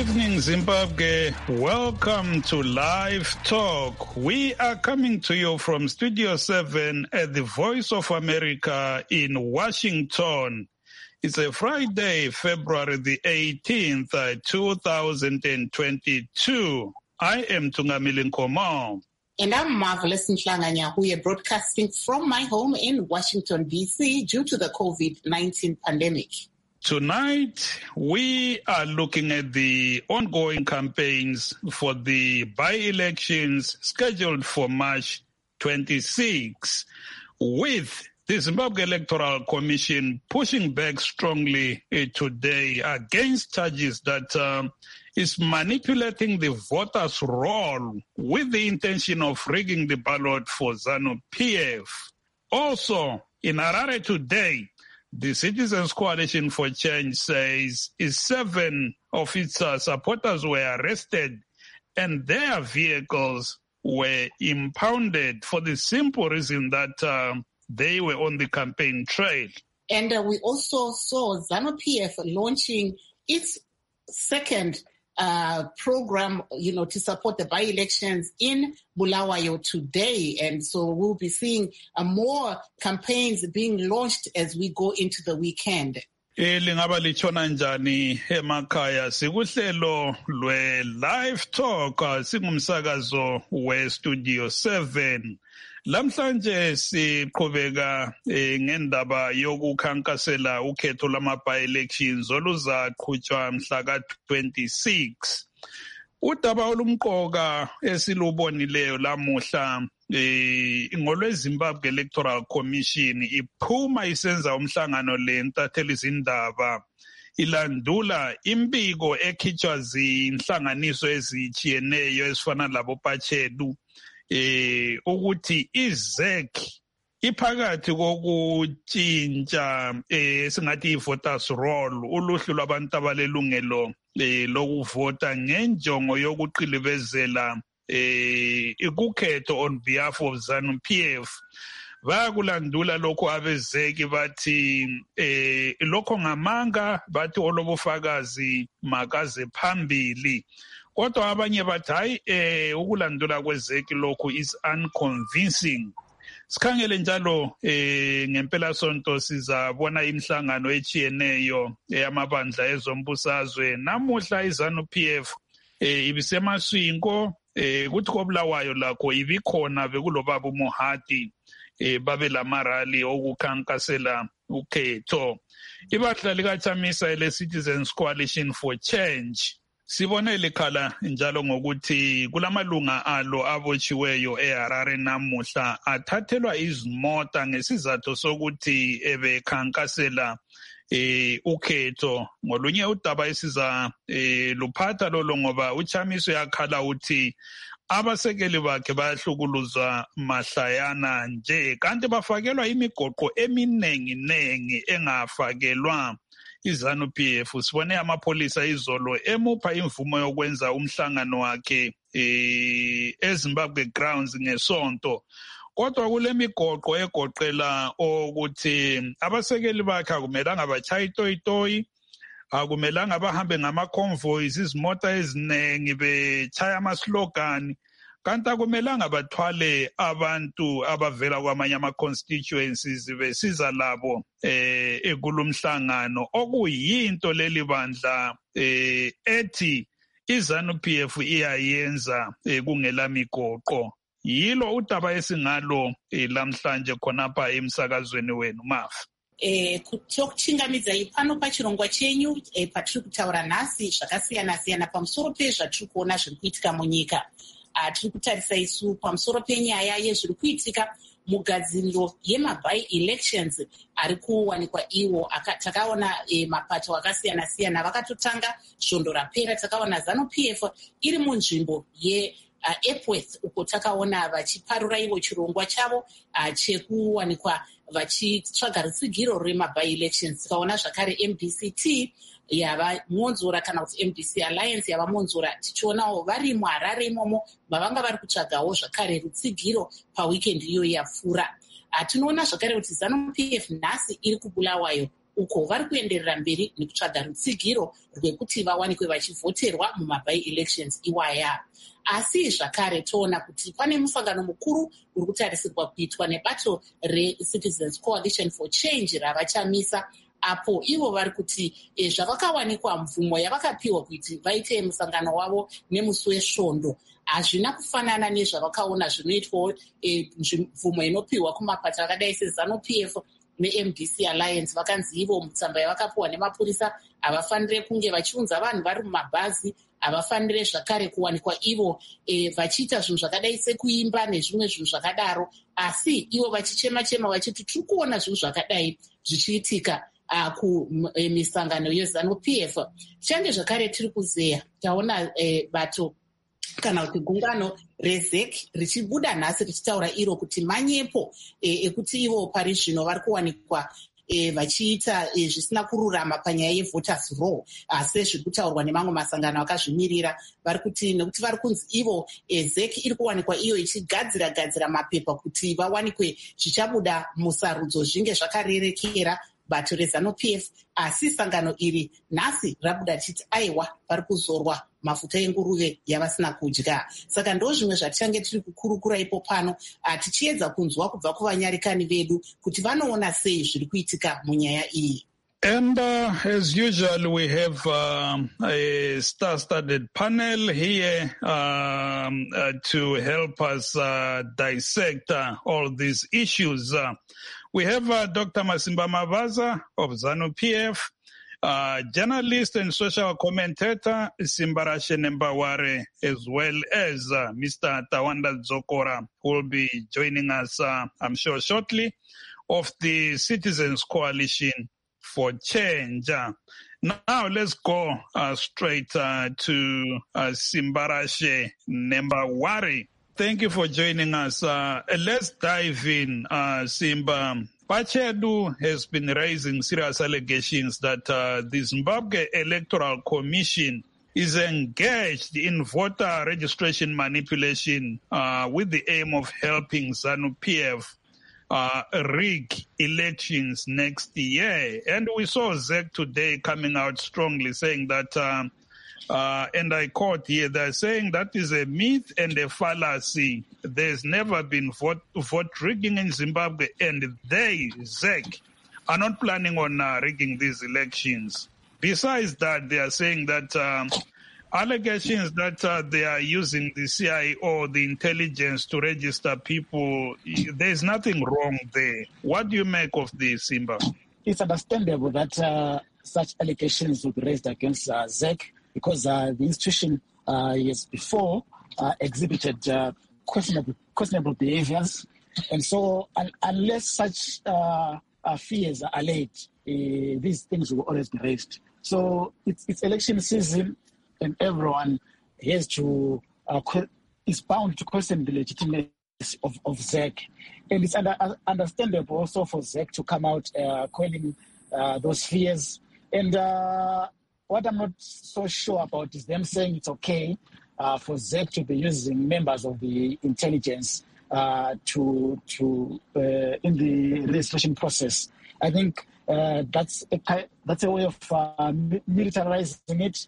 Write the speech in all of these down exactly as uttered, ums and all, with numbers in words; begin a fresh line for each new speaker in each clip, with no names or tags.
evening, Zimbabwe. Welcome to Live Talk. We are coming to you from Studio seven at the Voice of America in Washington. It's a Friday, February the eighteenth, two thousand twenty-two. I am Tungamili Nkomo.
And I'm Marvelous Nhlanganya, who are broadcasting from my home in Washington, D C due to the COVID nineteen pandemic.
Tonight, we are looking at the ongoing campaigns for the by-elections scheduled for March twenty-sixth, with the Zimbabwe Electoral Commission pushing back strongly uh, today against charges that um, is manipulating the voters' roll with the intention of rigging the ballot for ZANU-P F. Also, in Harare today, the Citizens Coalition for Change says seven of its uh, supporters were arrested and their vehicles were impounded for the simple reason that uh, they were on the campaign trail.
And uh, we also saw ZANU-P F launching its second uh, program, you know, to support the by-elections in Bulawayo today. And so we'll be seeing uh, more campaigns being launched as we go into the weekend.
Lingaba lichona njani emakhaya sikuhlelo lwe Live Talk singumsakazo we Studio seven. Lamhlanje siqhubeka ngendaba yokukhankasela ukhetho lama by-elections oluzaqhutshwa mhla ka twenty-six. Udaba olumqoka esilubonileyo lamuhla eh ngolwe Zimbabwe Electoral Commission iphuma isenza umhlangano lentathela izindaba ilandula impiko ekhitshwa zinhlanganiso ezichiyeneyo ezifana labo Pachelu eh ukuthi iZ E C iphakathi kokutshintsha eh singathi i-voters roll uluhlu lwabantu abalelungelo eh lokuvota ngenjongo yokuqilibezela eh ikukhetho on behalf of ZANU-P F. Bayakulandula lokho abezeki bathi eh lokho ngamanga bathi olobufakazi makaze phambili. Kodwa abanye bathi hayi eh ukulandula kwezeki lokho is unconvincing. Sikhangele njalo eh ngempela sonto sizabona imhlangano echiyeneyo eyamabandla ezombusazwe namuhla iZANU-P F eh ibisemaswinko eh kuthi kobulawayo lakho ibikhona bekulobaba uMohati eh babe lamarali okukhankasela ukhetho. Ibandla likaChamisa ele Citizens Coalition for Change sibone lekhala njalo ngokuthi kulamalunga alo abotshiweyo eHarare namuhla athathelwa izimota ngesizathu sokuthi ebekhankasela eh ukhetho. Ngolunye udaba esiza eh luphatha lolo ngoba uChamiso yakhala uthi abasekeli bakhe bayahlukuluzwa mahlayana nje kanti bafakelwa imigoqo eminengi nengi engafakelwa iZANU-P F. Sibone amapolisa izolo emupha imvumo yokwenza umhlangano wakhe eh eZimbabwe Grounds ngesonto. Kodwa kule migoqo egoqela ukuthi abasekeli bakhe akumelanga bachaye itoyitoyi, akumelanga bahambe ngama convoys izimota ezinengi bechaya ama slogan, kanti akumelanga bathwale abantu abavela kwamanye ama constituencies besiza labo eh ekulumhlangano okuyinto leli bandla eh ethi iZANU-P F iyayenza kungela migoqo. Yilo udaba esingalo lamhlanje khonapha emsakazweni wenu Mafu.
Eh kutokuchingamidza ipano pachirongwa chenyu eh, patiri kutaura nhasi zvakasiyana siyana pamusoro pezvatiri kuona zviri kuitika munyika. Uh, tiri kutarisa isu pamusoro penyaya yezviri kuitika mugadziriro yemaby elections ari kuwanikwa iwo. Takaona e, mapato akasiyana siyana vakatotanga svondo rapera takaona ZANU-P F iri munzvimbo ye uh, Epworth uko takaona vachiparura ivo chirongwa chavo uh, chekuwanikwa vachitsvaga rutsigiro remaby elections. Tikaona zvakare M D C T yava monzora kana kuti M D C Alliance yava monzora tichionawo vari muHarare imomo vavanga vari kutsvagawo zvakare rutsigiro paweekend iyo yapfuura. Tinoona zvakare kuti ZANU-P F nhasi iri kuBulawayo uko vari kuenderera mberi nekutsvaga rutsigiro rwekuti vawanikwe vachivhoterwa mumabi-elections iwaya. Asi zvakare toona kuti pane musangano mukuru uri kutarisirwa kuitwa nebato reCitizens Coalition for Change ravachamisa, apo ivo vari kuti e, zvavakawanikwa mvumo yavakapiwa kuti vaite musangano wavo nemusi wesvondo hazvina kufanana nezvavakaona zvinoitwawo e, mvumo inopiwa kumapato akadai seZANU-P F ne-M D C Alliance. Vakanzi ivo mutsamba yavakapiwa nemapurisa havafanire kunge vachiunza vanhu vari mumabhazi, havafanire zvakare kuwanikwa ivo e, vachiita zvinhu zvakadai sekuimba nezvimwe zvinhu zvakadaro, asi ivo vachichema-chema vachiti tiri kuona zvinhu zvakadai zvichiitika Uh, kumisangano uh, yeZANU-P F. Change zvakare tiri kuzeya taona eh, bato kana kuti gungano reZ E C richibuda nhasi richitaura iro kuti manyepo eh, ekuti ivo pari zvino vari kuwanikwa eh, vachiita eh, zvisina kururama panyaya yevoters roll, asi zviri kutaurwa nemamwe masangano akazvimirira. Vari kuti nekuti vari kunzi ivo eh, Z E C iri kuwanikwa iyo ichigadzira gadzira mapepa kuti vawanikwe zvichabuda musarudzo zvinge zvakarerekera bato reZANU-P F, asi sangano iri nhasi rabuda chiti aiwa pari kuzorwa mafuta enguruve yavasina kudya. Saka ndo zvimwe zvatichange tiri kukurukura ipo pano, tichiedza kunzwa kubva kuvanyarikani vedu kuti vanoona sei zviri kuitika munyaya iyi.
And uh, as usual, we have uh, a star-studded panel here um, uh, to help us uh, dissect uh, all these issues. Uh, we have uh, Doctor Masimba Mavaza of ZANU-P F, uh, journalist and social commentator Simbarashe Nembaware, as well as uh, Mister Tawanda Dzokora, who will be joining us, uh, I'm sure, shortly, of the Citizens Coalition for Change. Uh, now let's go uh, straight uh, to uh, Simbarashe Nembaware. Thank you for joining us. Uh, let's dive in, uh, Simba. Pachedu has been raising serious allegations that uh, the Zimbabwe Electoral Commission is engaged in voter registration manipulation uh, with the aim of helping ZANU-P F uh, rig elections next year. And we saw Z E C today coming out strongly saying that um, Uh, and I quote here, they're saying that is a myth and a fallacy. There's never been vote, vote rigging in Zimbabwe, and they, Z E C, are not planning on uh, rigging these elections. Besides that, they are saying that um, allegations that uh, they are using the C I A or the intelligence to register people, there's nothing wrong there. What do you make of this, Simba?
It's understandable that uh, such allegations would be raised against uh, Z E C, because uh, the institution uh, has before uh, exhibited uh, questionable, questionable behaviors. And so un- unless such uh, uh, fears are alleged, uh, these things will always be raised. So it's, it's election season, and everyone has to, uh, que- is bound to question the legitimacy of, of Z E C. And it's under, uh, understandable also for Z E C to come out uh, quelling uh, those fears. And uh, what I'm not so sure about is them saying it's okay uh, for Z E C to be using members of the intelligence uh, to to uh, in the registration process. I think uh, that's a that's a way of uh, militarizing it,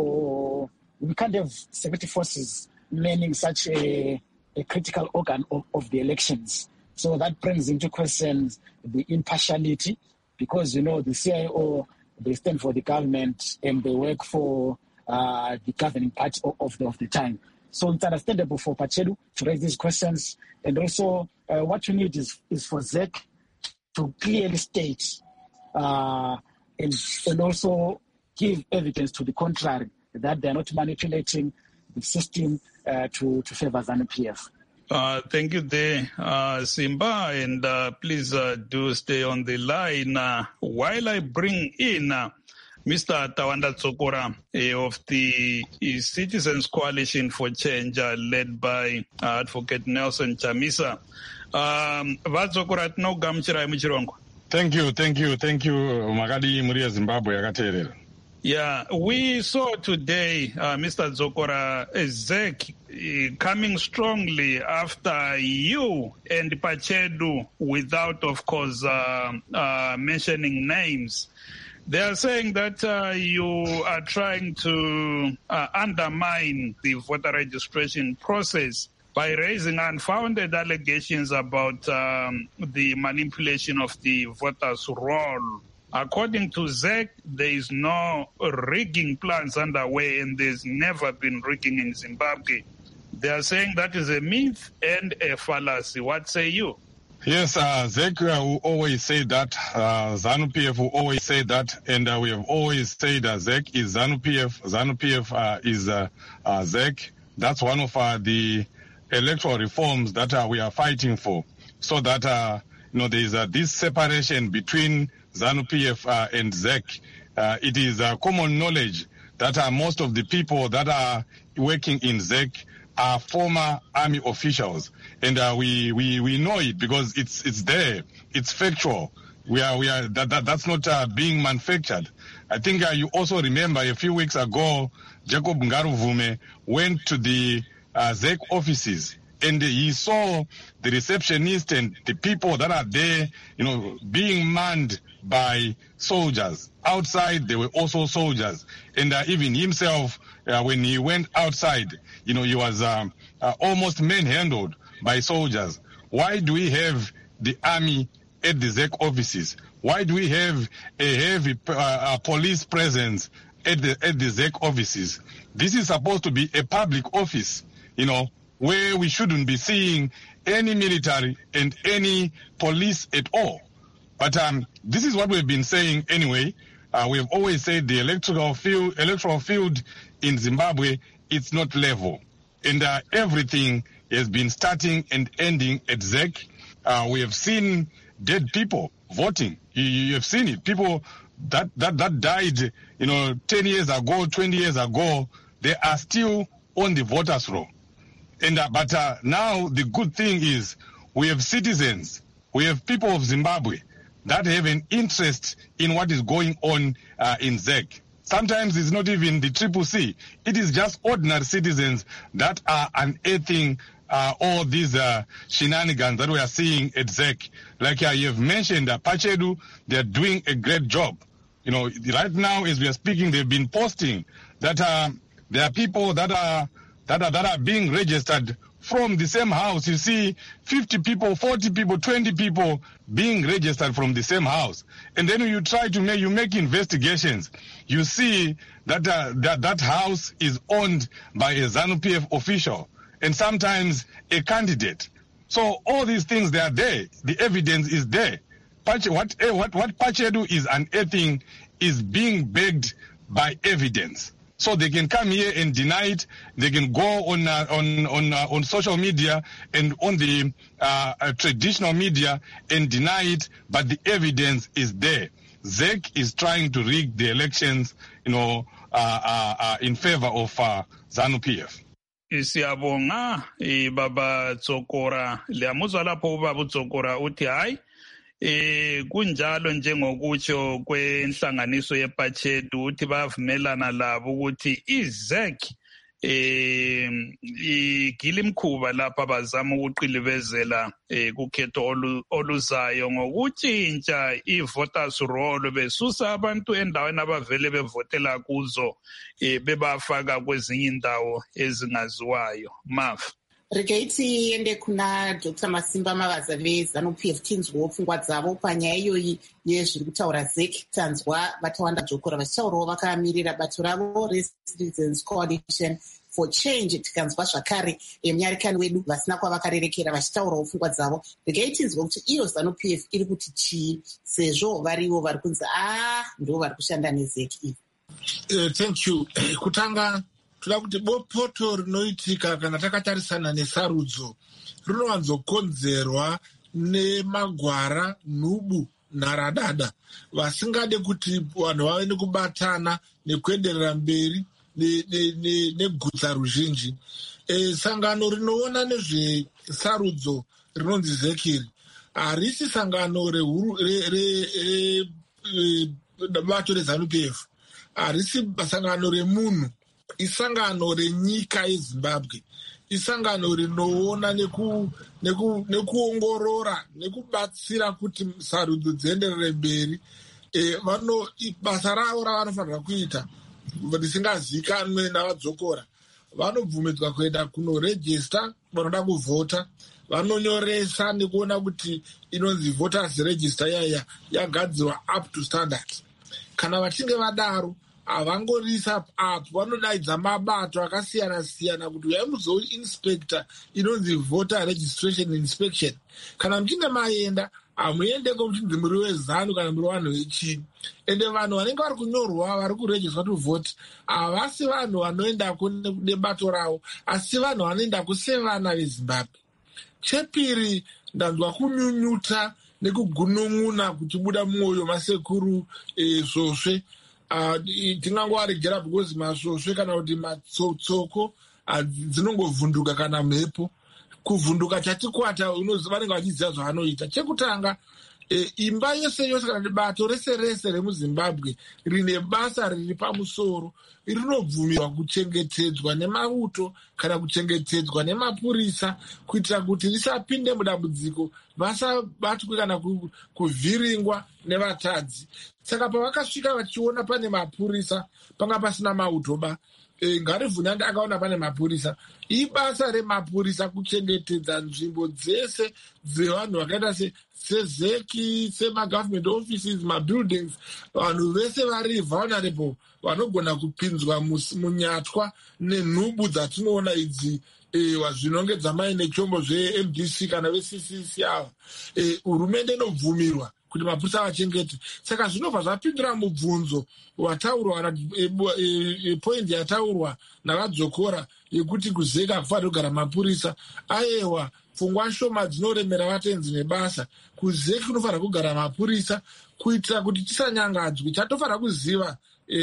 or we can't have security forces manning such a, a critical organ of, of the elections. So that brings into question the impartiality, because you know the C I O, they stand for the government and they work for uh, the governing party of, of, the, of the time. So it's understandable for Pachedu to raise these questions. And also uh, what we need is, is for Z E C to clearly state uh, and, and also give evidence to the contrary, that they're not manipulating the system uh, to, to favor ZANU-P F.
Uh, thank you there, uh, Simba, and uh, please uh, do stay on the line uh, while I bring in uh, Mister Tawanda Dzokora uh, of the uh, Citizens Coalition for Change, uh, led by uh, Advocate Nelson Chamisa. Um, Vadzokora tinogamuchirai muchirongo.
Thank you, thank you, thank you, Magadi Muria Zimbabwe yakateerera.
Yeah, we saw today, uh, Mister Dzokora, Z E C uh, coming strongly after you and Pachedu, without, of course, uh, uh, mentioning names, They are saying that uh, you are trying to uh, undermine the voter registration process by raising unfounded allegations about um, the manipulation of the voters' roll. According to Z E C, there is no rigging plans underway and there's never been rigging in Zimbabwe. They are saying that is a myth and a fallacy. What say you?
Yes, uh, Z E C uh, will always say that, uh, ZANU-P F will always say that, and uh, we have always said uh, Z E C is ZANU-P F, ZANU-P F uh, is uh, uh, Z E C. That's one of uh, the electoral reforms that uh, we are fighting for, so that uh, you know there is uh, this separation between ZANU-P F uh, and Z E C. Uh, it is uh, common knowledge that uh, most of the people that are working in Z E C are former army officials, and uh, we, we we know it because it's it's there, it's factual. We are we are that, that that's not uh, being manufactured. I think uh, you also remember a few weeks ago, Jacob Ngaruvume went to the uh, Z E C offices, and he saw the receptionist and the people that are there, you know, being manned by soldiers. Outside, there were also soldiers, and uh, even himself, uh, when he went outside, you know, he was um, uh, almost manhandled by soldiers. Why do we have the army at the Z E C offices? Why do we have a heavy uh, uh, police presence at the at the Z E C offices? This is supposed to be a public office, you know, where we shouldn't be seeing any military and any police at all. But um, this is what we've been saying anyway. Uh, we've always said the electoral field, electoral field in Zimbabwe, it's not level. And uh, everything has been starting and ending at Z E C. Uh, we have seen dead people voting. You, you have seen it. People that, that, that died, you know, ten years ago, twenty years ago, they are still on the voters' roll. And uh, but uh, now the good thing is we have citizens, we have people of Zimbabwe that have an interest in what is going on uh, in Z E C. Sometimes it's not even the Triple C. It is just ordinary citizens that are unearthing uh, all these uh, shenanigans that we are seeing at Z E C. Like uh, you have mentioned, uh, Pachedu, they are doing a great job. You know, right now as we are speaking, they've been posting that uh, there are people that are that are that are being registered from the same house. You see fifty people, forty people, twenty people being registered from the same house. And then you try to make, you make investigations. You see that uh, that, that house is owned by a ZANU-P F official and sometimes a candidate. So all these things, they are there. The evidence is there. What, what, what Pachedu is unearthing is being backed by evidence. So they can come here and deny it. They can go on uh, on on uh, on social media and on the uh, uh, traditional media and deny it, but the evidence is there. Z E C is trying to rig the elections, you know, uh, uh, uh, in favor of uh, ZANU-P F.
Siyabonga baba Tsokora liyamuzwa lapho ubaba Tsokora uthi hayi Eh kunjalo njengokutsho kwenhlanganiso yePachedu uthi bavumelana labo ukuthi iZ E C eh igila imkhuba lapha bazama ukuqilibezela eh kukhetho oluzayo ngokutshintsha ivoters roll besusa abantu endaweni abavele bevotela kuzo eh bebafaka kwezinye indawo ezingaziwayo. Maf
Regai tiende kuna Doctor Masimba Mavaza veZANU-P F tinzwawo pfungwa dzavo panyaya iyoyi yezviri kutaura Z E C. Tanzwa vatawanda Jokora vachitaurawo vakamirira bato ravo reCitizens Coalition for Change. Tikanzwa zvakare munyarikani wedu vasina kwavakarerekera vachitaurawo pfungwa dzavo. Regai tinzwa kuti iyo ZANU-P F iri kuti chii sezvo varivo vari kunzi ah ndo vari kushanda neZ E C.
Uh, thank you. Kutanga toda kuti bopoto rinoitika kana takatarisana nesarudzo rinowanzokonzerwa nemagwara, nhubu, nharadada vasingade kuti vanhu vave nekubatana nekuenderera mberi negutsa ruzhinji. E, sangano rinoona nezvesarudzo rinonzi Zekiri harisi sangano rebato reZANU-P F, harisi sangano remunhu, isangano renyika yeZimbabwe, isangano rinoona nekuongorora nekubatsira kuti sarudzo dzienderere mberi. vano basa ravo ravanofanira kuita risingazivikanwe navadzokora, vanobvumidzwa kuenda kunorejista vanoda kuvhota, vanonyoresa nekuona kuti inonzi voters register yaya yagadzirwa up to standard. Kana vachinge vadaro havangorisa up, vanodaidza mabato akasiyana siyana kuti uyai muzoinspector inonzi voter registration inspection. Kana muchinge maenda hamuendeko muchinzi muri wezanu kana muri vanhu vechini, ende vanhu vanenge vari kunyorwa vari kuregister to vote havasi vanhu vanoendako nebato ravo, asi vanhu vanoendako sevana vezimbabwe. Chepiri, ndanzwa kunyunyuta nekugunun'una kuchibuda mumwoyo masekuru svosve. Tingangovaregera because masvosve kana kuti matsotsoko dzinongovhunduka kana mhepo. Kuvhunduka chatikwata vanenge vachiziva zvavanoita. Chekutanga, imba yose yose kana kuti bato rese rese remuzimbabwe rine basa riri pamusoro rinobvumirwa kuchengetedzwa nemauto kana kuchengetedzwa nemapurisa kuitira kuti risapinde mudambudziko, vasabatwe kana kuvhiringwa nevatadzi. Saka pavakasvika vachiona pane mapurisa panga pasina mauto ba, Ngarivhunyange akaona pane mapurisa, ibasa remapurisa kuchengetedza nzvimbo dzese dzevanhu vakaita sezeki, semagovernment offices, mabuildings, vanhu vese vari vulnerable vanogona kupinzwa munyatwa nenhubu dzatinoona idzi zvinonge dzamaine chombo zve-M D C kana ve-C C C ava. Hurumende inobvumirwa kuti mapurisa vachengete. Saka zvinobva zvapindura mubvunzo wataurwa kana point yataurwa navadzokora yekuti kuzeka hakufanira kugara mapurisa. Aiwa, pfungwa shoma dzinoremera vatenzi nebasa. Kuzeki kunofanira kugara mapurisa kuitira kuti tisanyangadzwe. Chatofanira kuziva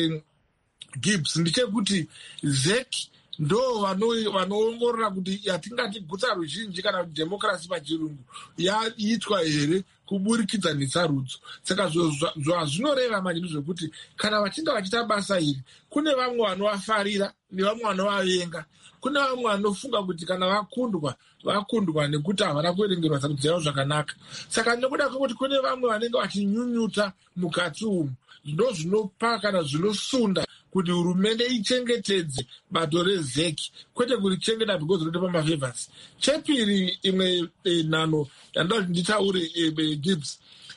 Gibbs ndechekuti zeki ndo vanoongorora kuti yatingati guta ruzhinji kana kuti demokrasi pachirungu yaitwa here kuburikidza nesarudzo. Saka zvazvinoreva manje ndezvekuti kana vachinge vachiita basa iri, kune vamwe vanovafarira nevamwe vanovavenga. Kune vamwe vanofunga kuti kana vakundwa vakundwa nekuti havana kuverengerwa sarudzo yavo zvakanaka. Saka nekuda kwekuti kune vamwe vanenge vachinyunyuta mukati umu, ndo zvinopa kana zvinosunda kuti hurumende ichengetedze bato rezeki, kwete kurichengeta because rinopa mafavors. Chepiri, imwe nhano yandoda kuti nditaure Gibbs,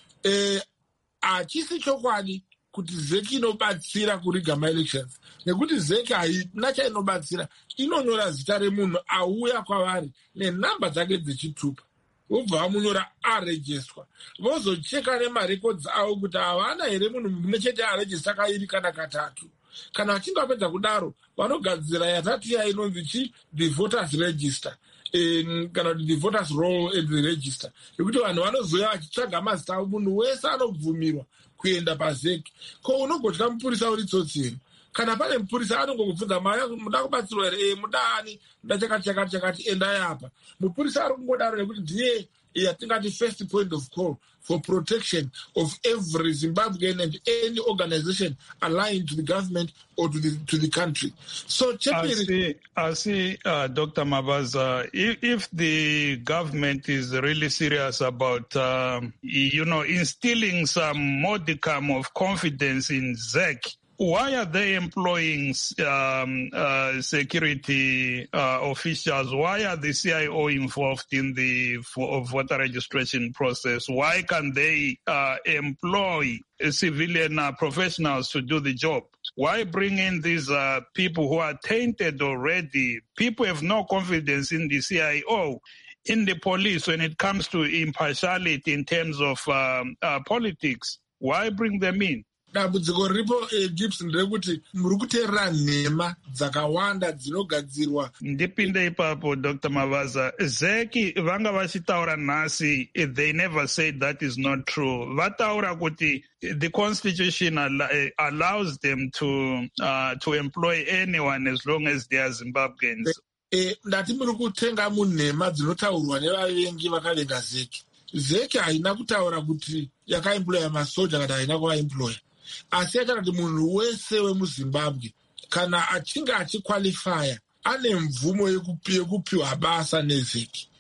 hachisi chokwadi kuti zeki inobatsira kuriga maelections, nekuti zeki haina chainobatsira. Inonyora zita remunhu auya kwavari nenhamba dzake dzechitupa, vobva vamunyora arejistwa, vozocheka nemarekodzi avo kuti havana here munhu mumwe chete arejista kairi kana katatu. Kana vachinge vapedza kudaro, vanogadzira yatatu iya inonzi chi the voters register, kana kuti the voters roll and the register, yekuti vanhu vanozoya vachitsvaga mazita avo. Munhu wese anobvumirwa kuenda pazeki. Ko unogotya mupurisa uri tsotsi here? Kana pane mupurisa anongokubvunza, maya muda kubatsirwa here? E, mudani, muda chakati chakati chakati, endai apa. Mupurisa ari kungodaro nekuti ndiye yatingati first point of call for protection of every Zimbabwean and any organization aligned to the government or to the to the country. So,
I see, I see uh, Doctor Mabaza, if, if the government is really serious about, um, you know, instilling some modicum of confidence in zeki, why are they employing um, uh, security uh, officials? Why are the C I O involved in the voter registration process? Why can't they uh, employ civilian uh, professionals to do the job? Why bring in these uh, people who are tainted already? People have no confidence in the C I O, in the police when it comes to impartiality in terms of um, uh, politics. Why bring them in?
Dambudziko riripo Gibbs nderekuti muri kuteerera nhema dzakawanda dzinogadzirwa.
Ndipinde ipapo Doctor Mabaza, zeki vanga vachitaura nhasi, they never said that is not true. Vataura kuti the constitution allows them to uh, to employ anyone as long as they are Zimbabweans.
Ndati muri kutenga munhema dzinotaurwa nevavengi vakavenga zeki. Zeki haina kutaura kuti yakaemploya masoja kana haina kuvaemploya. Asi yachana kuti munhu wese wemuzimbabwe kana achinge achikwalifaya ane mvumo yekupiwa basa nezeki.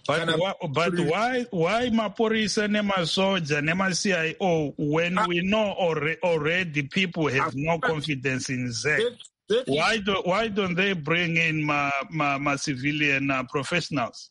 But, why, but why why Maporisa, Nema Soldier, Nema C I O, when we know already, already people have no confidence in Z E C? Why, do, why don't they bring in my, my, my civilian uh, professionals?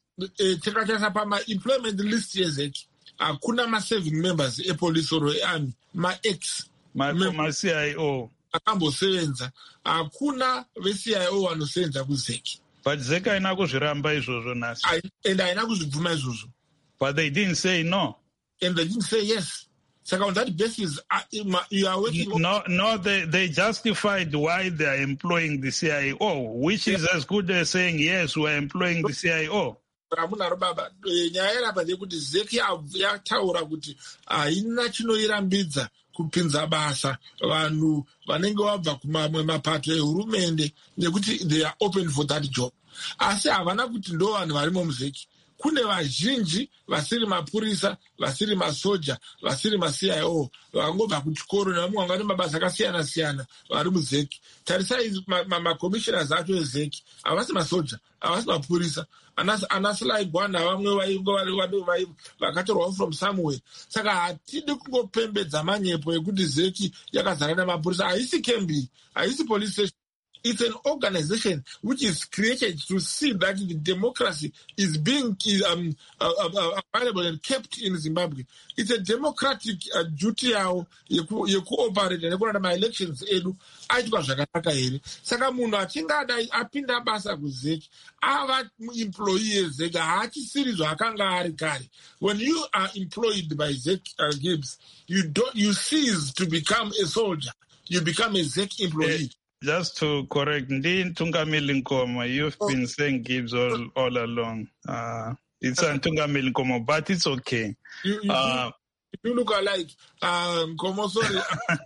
My employment list is hakuna ma serving members e police or army ma ex
ma ma C I O
akambosevenza hakuna ve C I O vanosevenza ku Z E C.
But Z E C haina kuzviramba izvozvo nasi.
And haina kuzvibvuma izvozvo.
But they didn't say no.
And they didn't say yes. So on that basis, uh, you are working.
No, no, they, they justified why they are employing the C I O, which is as good as saying, yes, we are employing the C I O.
Ramuna Baba, nyaya yarapa ndekuti Z E C yataura kuti haina chinoirambidza kupinza basa vanhu vanenge vabva kumamwe mapato ehurumende nekuti they are open for that job. Asi havana kuti ndo vanhu varimo muZ E C. Kune vazhinji vasiri mapurisa, vasiri masoja, vasiri ma-C I O vangobva kuchikoro nevamwe vanga vane mabasa akasiyana siyana vari muZ E C. Tarisai ma-commissioners acho eZ E C havasi masoja, havasi mapurisa, ana Sly Gwanda vamwe vakatorwawo from somewhere. Saka hatidi kungopembedza manyepo ekuti Z E C yakazara namapurisa. Haisi Kembi, haisi police station. It's an organization which is created to see that the democracy is being um, uh, uh, available and kept in Zimbabwe. It's a democratic uh, duty yao yeku-operate nekuranda ma-elections edu aitwa zvakanaka here. Saka munhu achinga apinda basa kuZ E C ava employee eZ E C haachisiri zvaakanga ari kare. When you are employed by Z E C uh, Gibbs, you don't you cease to become a soldier. You become a Z E C employee.
Just to correct, Ndin Tungamili Nkomo, you've oh. been saying Gibbs all, all along. Uh, it's uh, Tungamili Nkomo, but it's okay.
You, you, uh, do, you look alike. Um, Nkomo, sorry.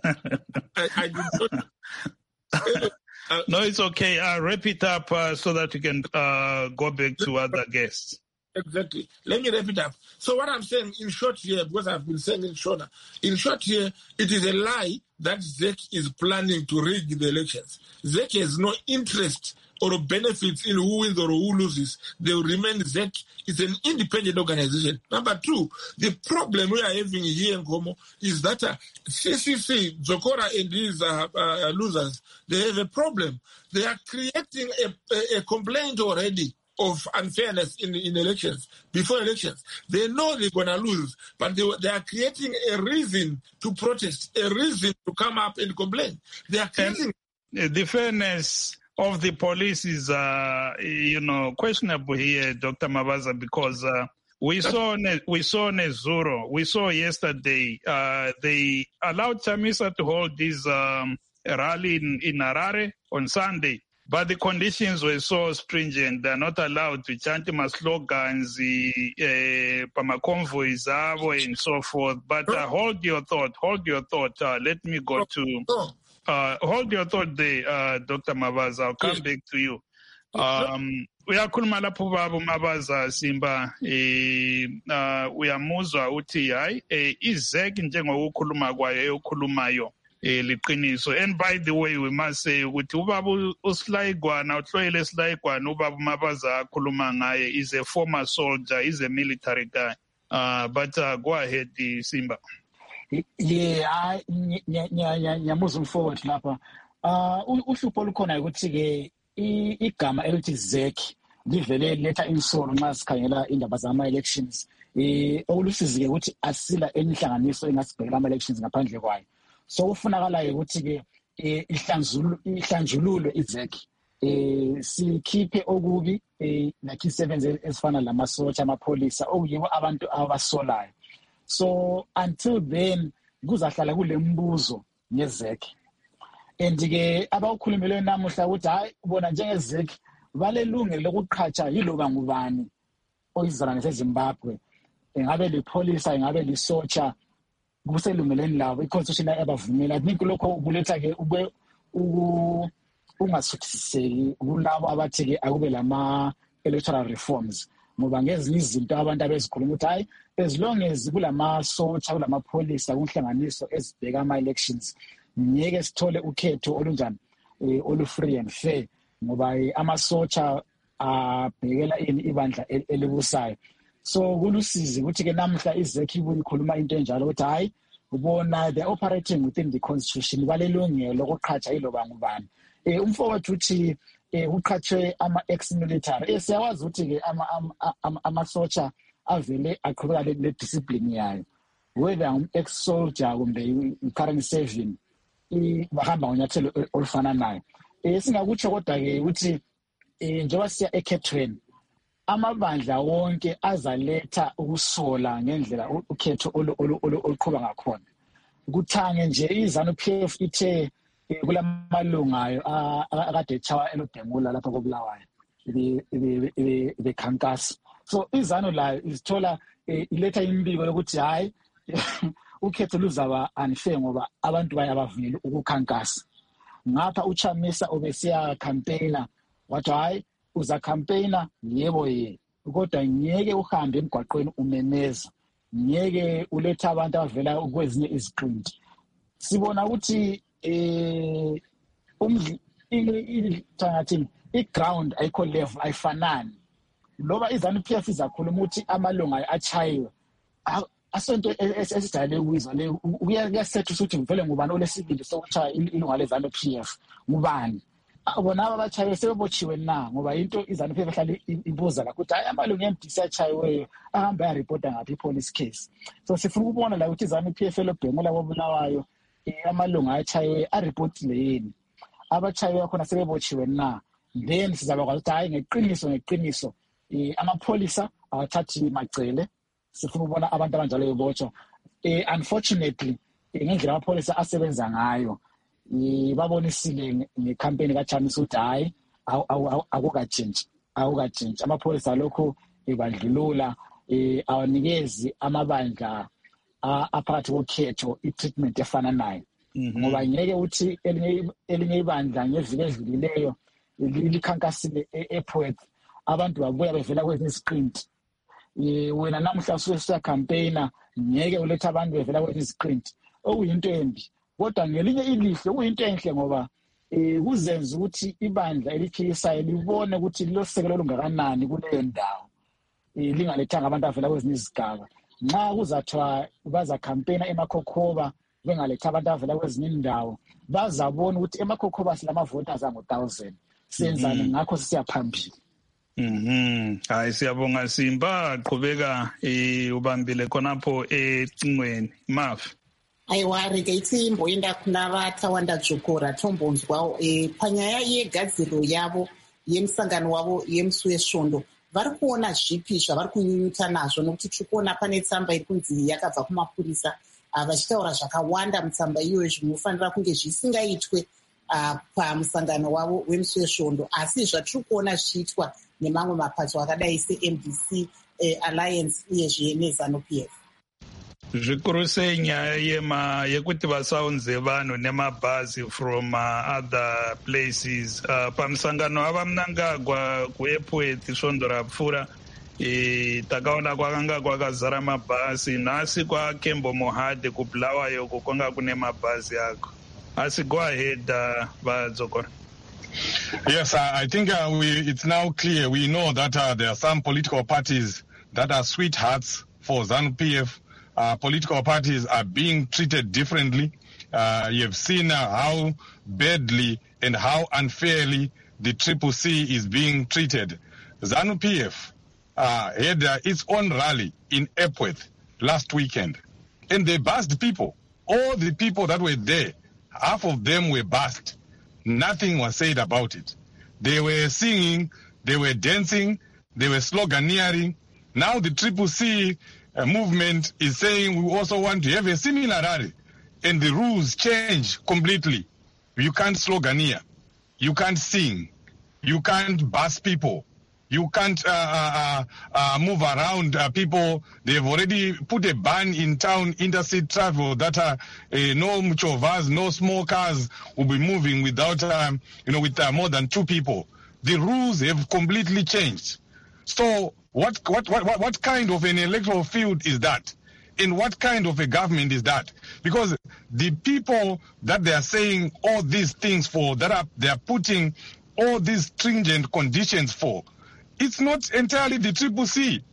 I, I did not. Uh,
no, it's okay. Uh, wrap it up uh, so that we can uh, go back to other guests.
Exactly. Let me wrap it up. So what I'm saying in short here, because I've been saying it shorter, in short here, it is a lie that Z E C is planning to rig the elections. Z E C has no interest or benefits in who wins or who loses. They will remain Z E C. It's an independent organization. Number two, the problem we are having here in Nkomo is that uh, C C C, Zokora and these uh, uh, losers, they have a problem. They are creating a, a, a complaint already of unfairness in, in elections, before elections. They know they're going to lose, but they, they are creating a reason to protest, a reason to come up and complain. They are creating...
And the fairness of the police is, uh, you know, questionable here, Doctor Mabaza, because uh, we saw ne- we saw Nezuro, we saw yesterday, uh, they allowed Chamisa to hold this um, rally in, in Harare on Sunday. But the conditions were so stringent. They're not allowed to chant my slogans, uh, my convoys, and so forth. But uh, hold your thought, hold your thought. Uh, let me go to, uh, hold your thought there, uh, Doctor Mabaza. I'll come back to you. Um, we are kulumala pubabu Mabaza Simba, we are muzwa uti ai, izek njengo ukuluma kwayo, ukulumayo. liqiniso. And by the way, we must say ukuthi ubaba uSilayigwana uHloyile Silayigwana ubaba Mabaza akhuluma ngaye is a former soldier, is a military guy. Uh, but uh, go ahead, Simba.
Yeah, ngiyamuzwa umfowethu lapha. Uh, uhlupho lukhona ukuthi ke igama elithi Z E C livele letha insolo nxa sikhangela indaba zama elections. Eh olusizike ukuthi asila enhlanganiso engasibhekela ama elections ngaphandle kwayo. So ufunakala ukuthi ke ihlanjululo iZ E C eh sikhiphe okubi eh like isebenze esifana lamasotsha amapolisa okuyibo abantu abasolayo. So until then kuzahlala kulembuzo ngeZ E C. And ke abawukhulumile namuhla ukuthi hayi ubona njengeZ E C balelungelo lokuqhatsha yiloba ngubani oyizalwane seZimbabwe. Engabe lipolisa, engabe lisotsha kuselungeleni labo iconstitution ayabavumela. I think lokho kuletha ke ube ungasuthiseki kulabo abathi ke akube lama electoral reforms ngoba ngezinye izinto abantu abezikhuluma ukuthi hayi as long as kulama sotsha kulama police kunhlanganiso ezibheka ama elections ngeke sithole ukhetho olunjani olu free and fair ngoba ama sotsha abhekela ini ibandla elibusayo. So kulusizi ukuthi-ke namhla izek ibuye ikhuluma into enjalo ukuthi hhayi ubona they're operating within the constitution balelungelo lokuqhatsha iloba ngubani. Um umfowethu uthi um uqhatshwe ama-ex-military. Um siyawazi ukuthi-ke amasotsha avele aqhubeka le discipline yayo, whether um-ex-soldier kumbe i-current serving bahamba ngonyathelo olufananayo. Um singakutsho kodwa-ke ukuthi um njengoba siya ekhethweni amabandla wonke azaletha ukusola ngendlela ukhetho oluqhuba ngakhona. Kuthange nje i-ZANU-P F ithe kulamalungayo akade echawa elodemula lapha koBulawayo bekhankasa. So iZANU layo izithola iletha imbiko yokuthi hhayi ukhetho luzaba unfair ngoba abantu baye abavunyelwe ukukhankasa. Ngapha uChamisa obesiya campaigner wathi hhayi uza campaigner yebo ye kodwa ngeke uhambe emgwaqweni umemeza, ngeke uletha abantu abavela kwezinye iziqinti. Sibona ukuthi eh umdli ilithangathini iground ayikho level ayifanani. Loba iZANU-P F izakhuluma ukuthi amalunga achayiwe asonto esijayele ukuyizwa le uyasetha ukuthi vele ngubani olesibili sokuchaya ilunga leZANU-P F ngubani. Bona abachayiwe sebebotshiwe na ngoba into iZANU-P F ehlala ibuza la ukuthi hayi amalunga M D C achayiweyo ahamba yarepota ngaphi police case. So sifuna ukubona la ukuthi iZANU-P F elobhemula koBulawayo amalunga achayiwe arepotile yini, abachayiwe khona sebebotshiwe na. Then sizaba kwazi ukuthi hayi ngeqiniso ngeqiniso amapholisa awathathi macele. Sifuna ukubona abantu abanjalo bebotshwa. Unfortunately ngendlela amapholisa asebenza ngayo babonisile ngecampaign kaChamisa ukuthi hayi akukajintshi akukajintshi. Amapholisa lokho ebandlulula awanikezi amabandla aphakathi kokhetho i-treatment efana nayo ngoba ngeke uthi elinye ibandla ngeviki edlulileyo likhankasile ePorth abantu babuya bevela kwezinye iziqinti. Wena namuhla usuya campaigner ngeke uletha abantu bevela kwezinye iziqinti okuyinto embi. Kodwa ngelinye ilihle kuyinto enhle ngoba kuzenza ukuthi ibandla eliphikisayo libone ukuthi lilosekelo olungakanani kuleyo ndawo, lingalethanga abantu avela kwezinye izigaba. Nxa kuzathiwa baza campaigner emakhokhoba bengaletha abantu avela kwezinye indawo bazabona ukuthi emakhokhoba silamavoters angu thousand senzani ngakho sisiyaphambili.
Mhm. Hayi siyabonga Simba qhubeka ubambile khonapho ecingweni Mafu.
Aiwari keitsimbo enda kuna vatawanda dzvukura tombonzwa panyaya yegadziriro yavo yemusangano wavo yemusi wesvondo vari kuona zvipi zvavari kunyunyuta nazvo nokuti tiri kuona pane tsamba iri kunzi yakabva kumapurisa vachitaura zvakawanda mutsamba iyoyo zvinofanira kunge zvisingaitwe pamusangano wavo wemusi wesvondo asi zvatiri kuona zvichiitwa nemamwe mapato akadai se-M D C Alliance uyezve neZANU-P F.
Zvikuru sei nyaya yema yekuti vasaunze vanhu nemabhazi from uh, other places uh, pamusangano ava Mnangagwa kuEPworth svondo rapfuura e, takaona kwakanga kwakazara mabhazi. Nhasi kwaKembo Mohade kuBulawayo kwanga kune mabhazi ako. Asi go ahead uh, Vadzokora.
Yes, uh, I think uh, we, it's now clear. We know that uh, there are some political parties that are sweethearts for ZANU-P F. Uh, political parties are being treated differently. Uh, you have seen uh, how badly and how unfairly the Triple C is being treated. ZANU-P F uh, had uh, its own rally in Epworth last weekend, and they bussed people. All the people that were there, half of them were bussed. Nothing was said about it. They were singing, they were dancing, they were sloganeering. Now the Triple C uh, movement is saying we also want to have a similar rally, and the rules change completely. You can't sloganeer, you can't sing, you can't bus people, you can't uh, uh, uh, move around uh, people. They've already put a ban in town, interstate travel, that uh, uh, no muchovas, no small cars will be moving without, um, you know, with uh, more than two people. The rules have completely changed. So what, what, what, what kind of an electoral field is that? And what kind of a government is that? Because the people that they are saying all these things for, that are, they are putting all these stringent conditions for, it's not entirely the Triple C.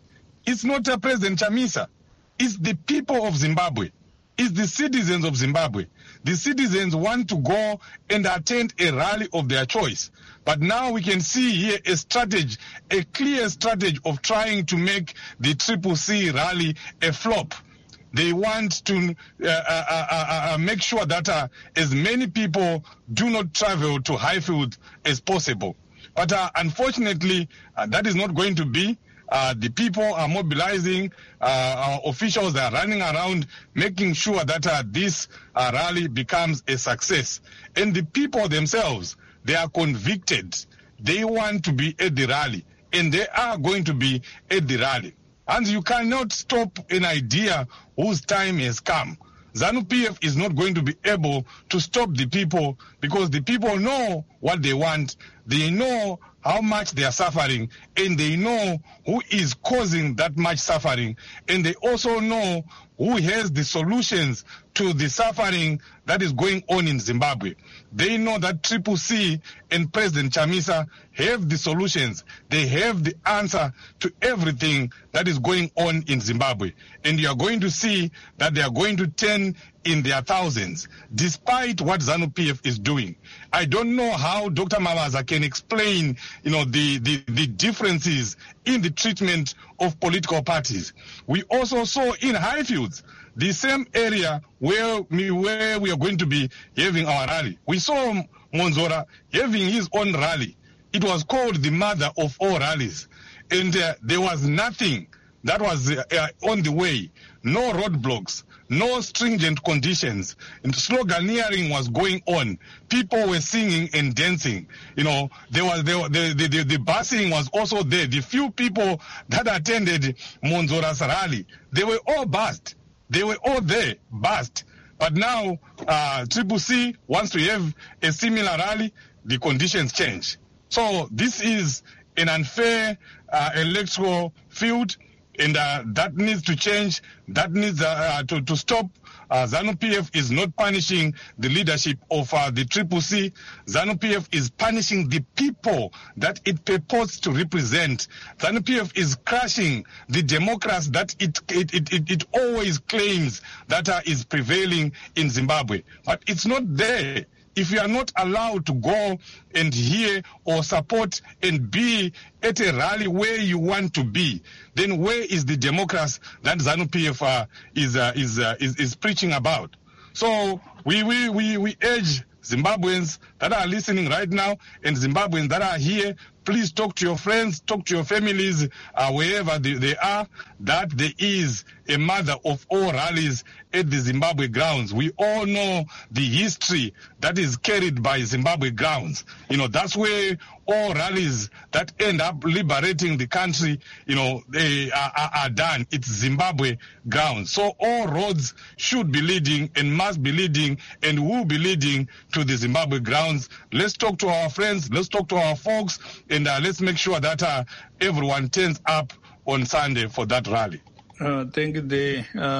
It's not uh, President Chamisa. It's the people of Zimbabwe. It's the citizens of Zimbabwe. The citizens want to go and attend a rally of their choice. But now we can see here a strategy, a clear strategy of trying to make the Triple C rally a flop. They want to uh, uh, uh, uh, make sure that uh, as many people do not travel to Highfield as possible. But uh, unfortunately, uh, that is not going to be. Uh, the people are mobilizing, uh, our officials are running around making sure that uh, this uh, rally becomes a success. And the people themselves, they are convicted. They want to be at the rally, and they are going to be at the rally. And you cannot stop an idea whose time has come. ZANU-P F is not going to be able to stop the people because the people know what they want. They know how much they are suffering, and they know who is causing that much suffering, and they also know who has the solutions to the suffering that is going on in Zimbabwe. They know that Triple C and President Chamisa have the solutions. They have the answer to everything that is going on in Zimbabwe. And you are going to see that they are going to turn in their thousands, despite what ZANU-P F is doing. I don't know how Doctor Mavaza can explain, you know, the, the, the differences in the treatment of political parties. We also saw in Highfields, the same area where we, where we are going to be having our rally. We saw Monzora having his own rally. It was called the mother of all rallies. And uh, there was nothing that was uh, uh, on the way. No roadblocks, no stringent conditions. And sloganeering was going on. People were singing and dancing. You know, there was there, the, the, the, the busing was also there. The few people that attended Monzora's rally, they were all bussed. They were all there, bussed. But now uh, Triple C wants to have a similar rally. The conditions change. So this is an unfair uh, electoral field, and uh, that needs to change. That needs uh, to, to stop. Uh, ZANU-P F is not punishing the leadership of uh, the Triple C. ZANU-P F is punishing the people that it purports to represent. ZANU-P F is crushing the democracy that it it, it, it, it always claims that uh, is prevailing in Zimbabwe. But it's not there. If you are not allowed to go and hear or support and be at a rally where you want to be, then where is the democracy that ZANU-P F uh, is, uh, is, uh, is is preaching about? So we, we, we, we urge Zimbabweans that are listening right now and Zimbabweans that are here, please talk to your friends, talk to your families, uh, wherever they, they are, that there is a mother of all rallies at the Zimbabwe grounds. We all know the history that is carried by Zimbabwe grounds. You know, that's where all rallies that end up liberating the country, you know, they are, are, are done. It's Zimbabwe grounds. So all roads should be leading and must be leading and will be leading to the Zimbabwe grounds. Let's talk to our friends. Let's talk to our folks. And uh, let's make sure that uh, everyone turns up on Sunday for that rally.
Uh, thank you, the,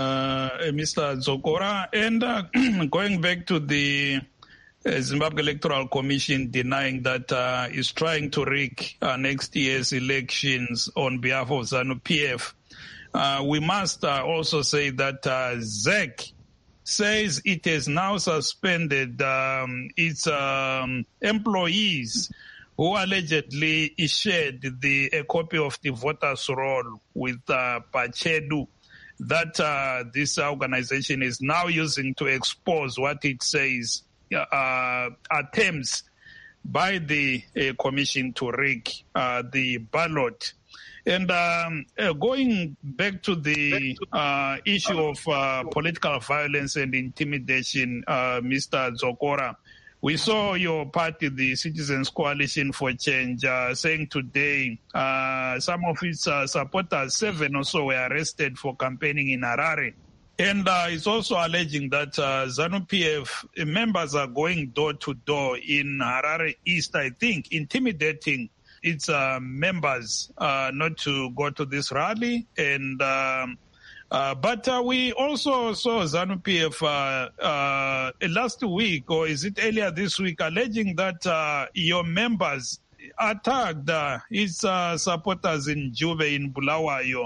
uh, Mister Zokora. And uh, going back to the uh, Zimbabwe Electoral Commission denying that uh, is trying to rig uh, next year's elections on behalf of ZANU-P F, uh, we must uh, also say that uh, Z E C says it has now suspended um, its um, employees who allegedly shared the, a copy of the voters' roll with uh, Pachedu that uh, this organization is now using to expose what it says uh, attempts by the uh, commission to rig uh, the ballot. And um, uh, going back to the uh, issue of uh, political violence and intimidation, uh, Mister Zokora, we saw your party, the Citizens Coalition for Change, uh, saying today uh, some of its uh, supporters, seven or so, were arrested for campaigning in Harare. And uh, it's also alleging that uh, ZANU-P F members are going door to door in Harare East, I think, intimidating its uh, members uh, not to go to this rally. And um, Uh, but uh, we also saw ZANU-P F uh, uh, last week, or is it earlier this week, alleging that uh, your members attacked uh, its uh, supporters in Juve, in Bulawayo.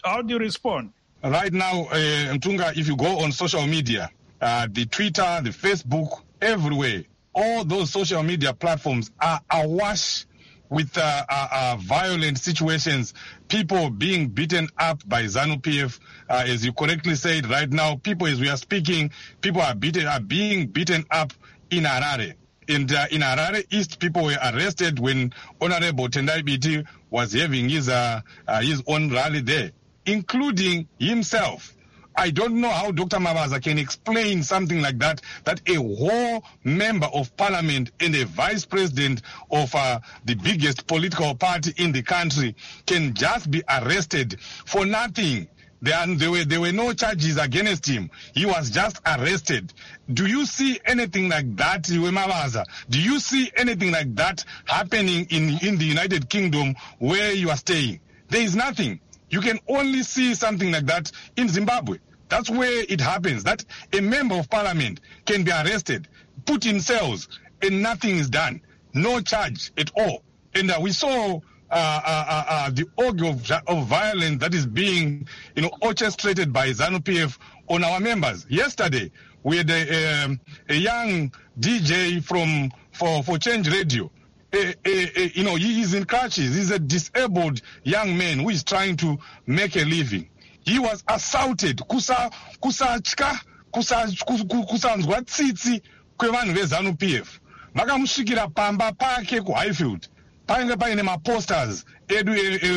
How do you respond?
Right now, uh, Mtunga, if you go on social media, uh, the Twitter, the Facebook, everywhere, all those social media platforms are awash with uh, uh, uh, violent situations, people being beaten up by ZANU-P F. Uh, as you correctly said, right now, people, as we are speaking, people are beaten, are being beaten up in Harare. And uh, in Harare East, people were arrested when Honorable Tendai Biti was having his uh, uh, his own rally there, including himself. I don't know how Doctor Mabaza can explain something like that, that a whole member of parliament and a vice president of uh, the biggest political party in the country can just be arrested for nothing. There, there, were, there were no charges against him. He was just arrested. Do you see anything like that, Mabaza? Do you see anything like that happening in, in the United Kingdom where you are staying? There is nothing. You can only see something like that in Zimbabwe. That's where it happens, that a member of parliament can be arrested, put in cells, and nothing is done. No charge at all. And uh, we saw uh, uh, uh, the orgy of, of violence that is being, you know, orchestrated by ZANU-P F on our members. Yesterday, we had a, um, a young D J from for, for Change Radio. A, a, a, you know, he is in crutches. He's a disabled young man who is trying to make a living. He was assaulted kusa kusatya kusanzwa tsitsi kwevanhu veZANU-P F. Vakamusvikira pamba pake kuHighfield. Painge paine maposters edu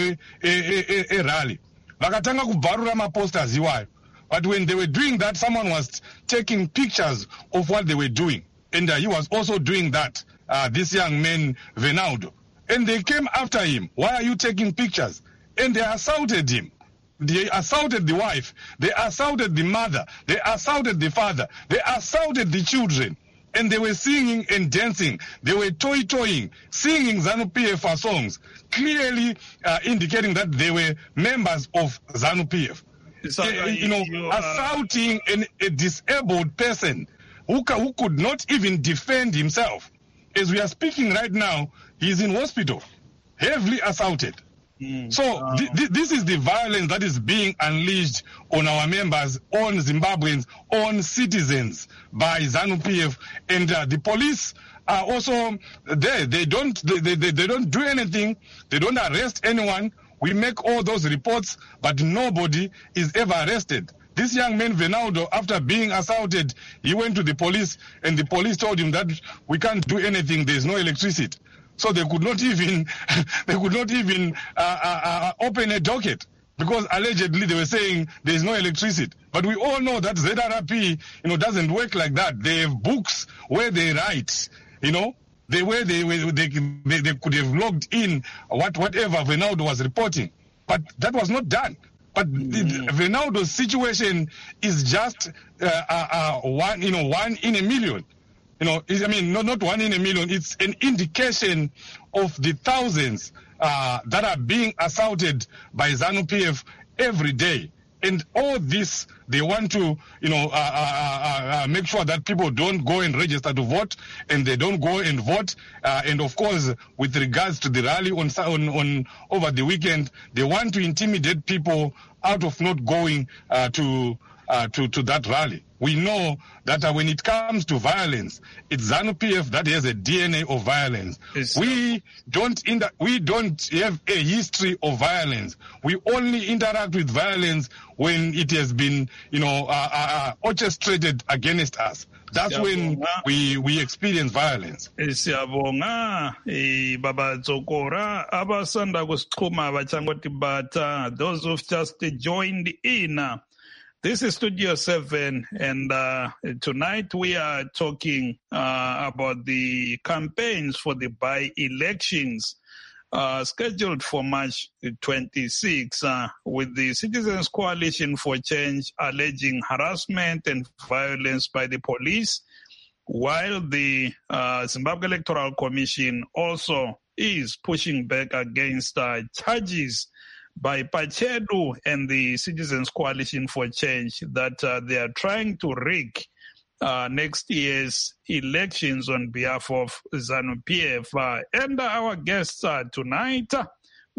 erally. Vakatanga kubvarura maposters iwayo. But when they were doing that, someone was taking pictures of what they were doing. And uh, he was also doing that, uh, this young man, Venaldo. And they came after him. Why are you taking pictures? And they assaulted him. They assaulted the wife. They assaulted the mother. They assaulted the father. They assaulted the children. And they were singing and dancing. They were toy-toying, singing ZANU-P F songs, clearly uh, indicating that they were members of ZANU-P F. So, uh, you know, you, uh, assaulting an, a disabled person who, ca who could not even defend himself. As we are speaking right now, he's in hospital, heavily assaulted. Mm. So uh, th th this is the violence that is being unleashed on our members, on Zimbabweans, on citizens by ZANU-P F, and uh, the police are also there. They don't they, they, they don't do anything. They don't arrest anyone. We make all those reports, but nobody is ever arrested. This young man, Venaldo, after being assaulted, he went to the police, and the police told him that we can't do anything. There's no electricity. So they could not even, they could not even uh, uh, uh, open a docket because allegedly they were saying there is no electricity. But we all know that Z R P, you know, doesn't work like that. They have books where they write, you know, they where they they they, they could have logged in what whatever Venaldo was reporting, but that was not done. But mm. Venaldo's situation is just uh, uh, uh, one, you know, one in a million. You know, I mean, not, not one in a million. It's an indication of the thousands uh, that are being assaulted by ZANU-P F every day. And all this, they want to, you know, uh, uh, uh, make sure that people don't go and register to vote, and they don't go and vote. Uh, and of course, with regards to the rally on, on, on over the weekend, they want to intimidate people out of not going uh, to, uh, to to that rally. We know that uh, when it comes to violence, it's ZANU-P F that has a D N A of violence. It's we don't inter we don't have a history of violence. We only interact with violence when it has been, you know, uh, uh, orchestrated against us. That's when we we experience violence.
Siyabonga baba Dzokora abasanda kusixhuma bachangoti bata those who've just joined in. This is Studio seven, and uh, tonight we are talking uh, about the campaigns for the by-elections uh, scheduled for March twenty-sixth, uh, with the Citizens Coalition for Change alleging harassment and violence by the police, while the uh, Zimbabwe Electoral Commission also is pushing back against uh, charges by Pachedu and the Citizens Coalition for Change that uh, they are trying to rig uh, next year's elections on behalf of ZANU-P F. Uh, and our guests uh, tonight, uh,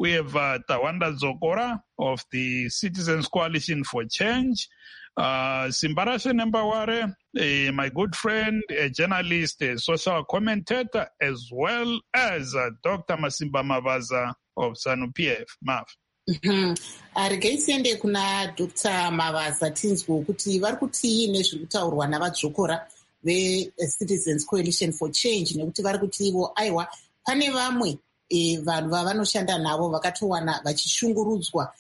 We have uh, Tawanda Zokora of the Citizens Coalition for Change, uh, Simbarashe Nembaware, uh, my good friend, a journalist, a social commentator, as well as uh, Doctor Masimba Mavaza of ZANU-P F. Mav.
Regai tiende kuna Doctor Mavaza tinzwe kuti vari kutii nezviri kutaurwa navadzokora ve-Citizens Coalition for Change nekuti vari kuti ivo aiwa pane vamwe vanhu vavanoshanda navo vakatowana vachishungurudzwa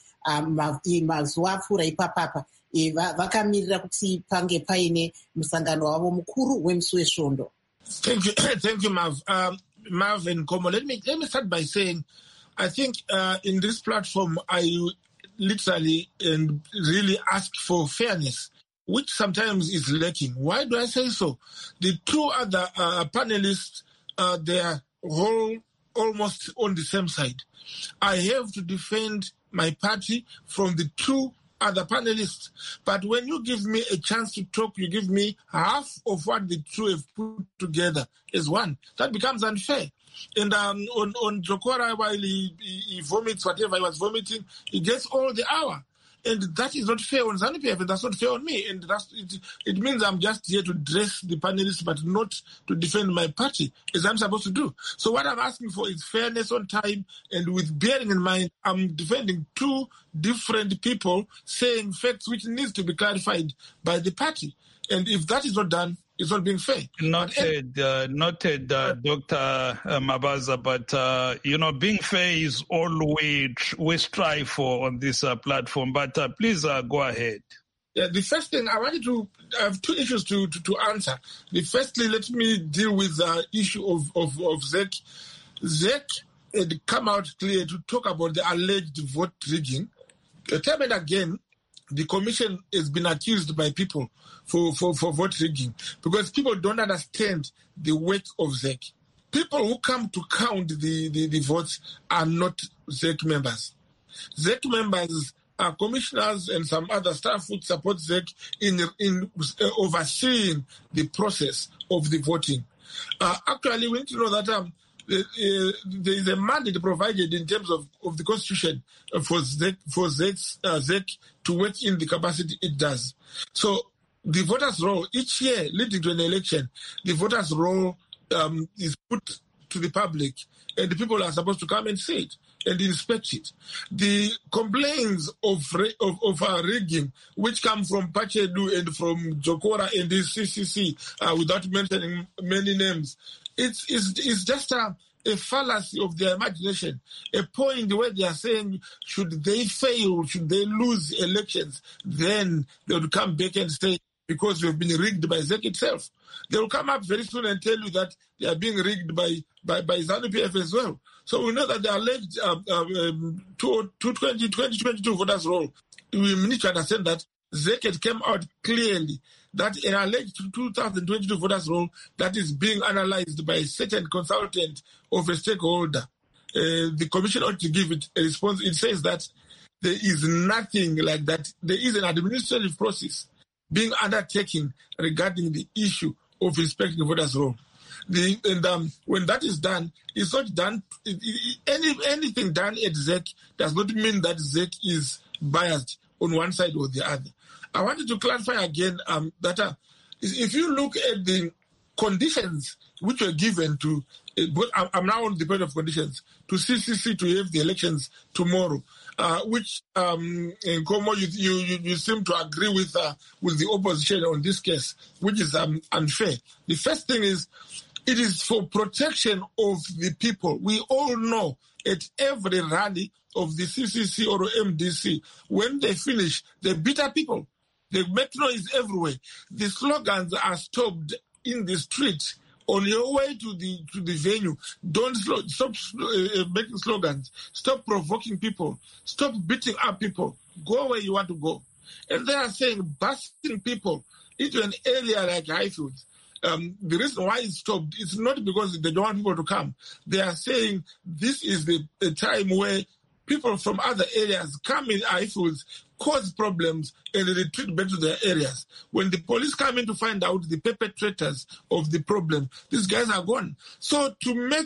mazuva apfuura ipapapa vakamirira kuti pange paine musangano wavo mukuru wemusi wesvondo.
Thank you, thank you, Mav. Um, Mav and Komo. Let me let me start by saying, I think uh, in this platform, I literally and really ask for fairness, which sometimes is lacking. Why do I say so? The two other uh, panelists, uh, they are whole, almost on the same side. I have to defend my party from the two other panelists. But when you give me a chance to talk, you give me half of what the two have put together as one. That becomes unfair. And um, on, on Zokora, while he, he, he vomits whatever he was vomiting, he gets all the hour. And that is not fair on ZANU-P F, and that's not fair on me. And that's, it, it means I'm just here to dress the panelists, but not to defend my party, as I'm supposed to do. So what I'm asking for is fairness on time, and with bearing in mind, I'm defending two different people saying facts which needs to be clarified by the party. And if that is not done, it's not being fair.
Noted, uh, noted, uh, Doctor Uh, Mabaza, but, uh, you know, being fair is all we, we strive for on this uh, platform. But uh, please uh, go ahead.
Yeah, the first thing, I wanted to I have two issues to, to, to answer. The firstly, let me deal with the issue of, of, of Z E C. Z E C had come out clear to talk about the alleged vote rigging. Time and again, the commission has been accused by people for, for, for vote rigging because people don't understand the weight of Z E C. People who come to count the, the, the votes are not Z E C members. Z E C members are commissioners and some other staff who support Z E C in, in uh, overseeing the process of the voting. Uh, actually, we need to know that um, Uh, there is a mandate provided in terms of, of the Constitution for Z E C, for Z E C, uh, Z E C to work in the capacity it does. So the voters' roll, each year leading to an election, the voters' roll um, is put to the public, and the people are supposed to come and see it and inspect it. The complaints of of, of uh, rigging, which come from Pachedu and from Zokora and the C C C, uh, without mentioning many names, It's, it's, it's just a, a fallacy of their imagination, a point where they are saying, should they fail, should they lose elections, then they would come back and say, because we've been rigged by Z E C itself. They will come up very soon and tell you that they are being rigged by, by, by ZANU-P F as well. So we know that the alleged um, um, twenty twenty-two voters roll, we need to understand that Z E C came out clearly that an alleged two thousand twenty-two voters roll that is being analyzed by a certain consultant of a stakeholder. Uh, the commission ought to give it a response. It says that there is nothing like that. There is an administrative process being undertaken regarding the issue of inspecting voters roll. The, and um, when that is done, it's not done. It, it, any anything done at Z E C does not mean that Z E C is biased on one side or the other. I wanted to clarify again um, that uh, if you look at the conditions which were given to, uh, but I'm now on the point of conditions, to C C C to have the elections tomorrow, uh, which um, in Como you, you, you seem to agree with uh, with the opposition on this case, which is um, unfair. The first thing is, it is for protection of the people. We all know at every rally of the C C C or M D C, when they finish, they beat up people. The make noise everywhere. The slogans are stopped in the street on your way to the to the venue. Don't slow, stop uh, making slogans. Stop provoking people. Stop beating up people. Go where you want to go. And they are saying busting people into an area like Highfield. Um, the reason why it's stopped is not because they don't want people to come. They are saying this is the, the time where people from other areas come in Highfields, cause problems, and retreat back to their areas. When the police come in to find out the perpetrators of the problem, these guys are gone. So to make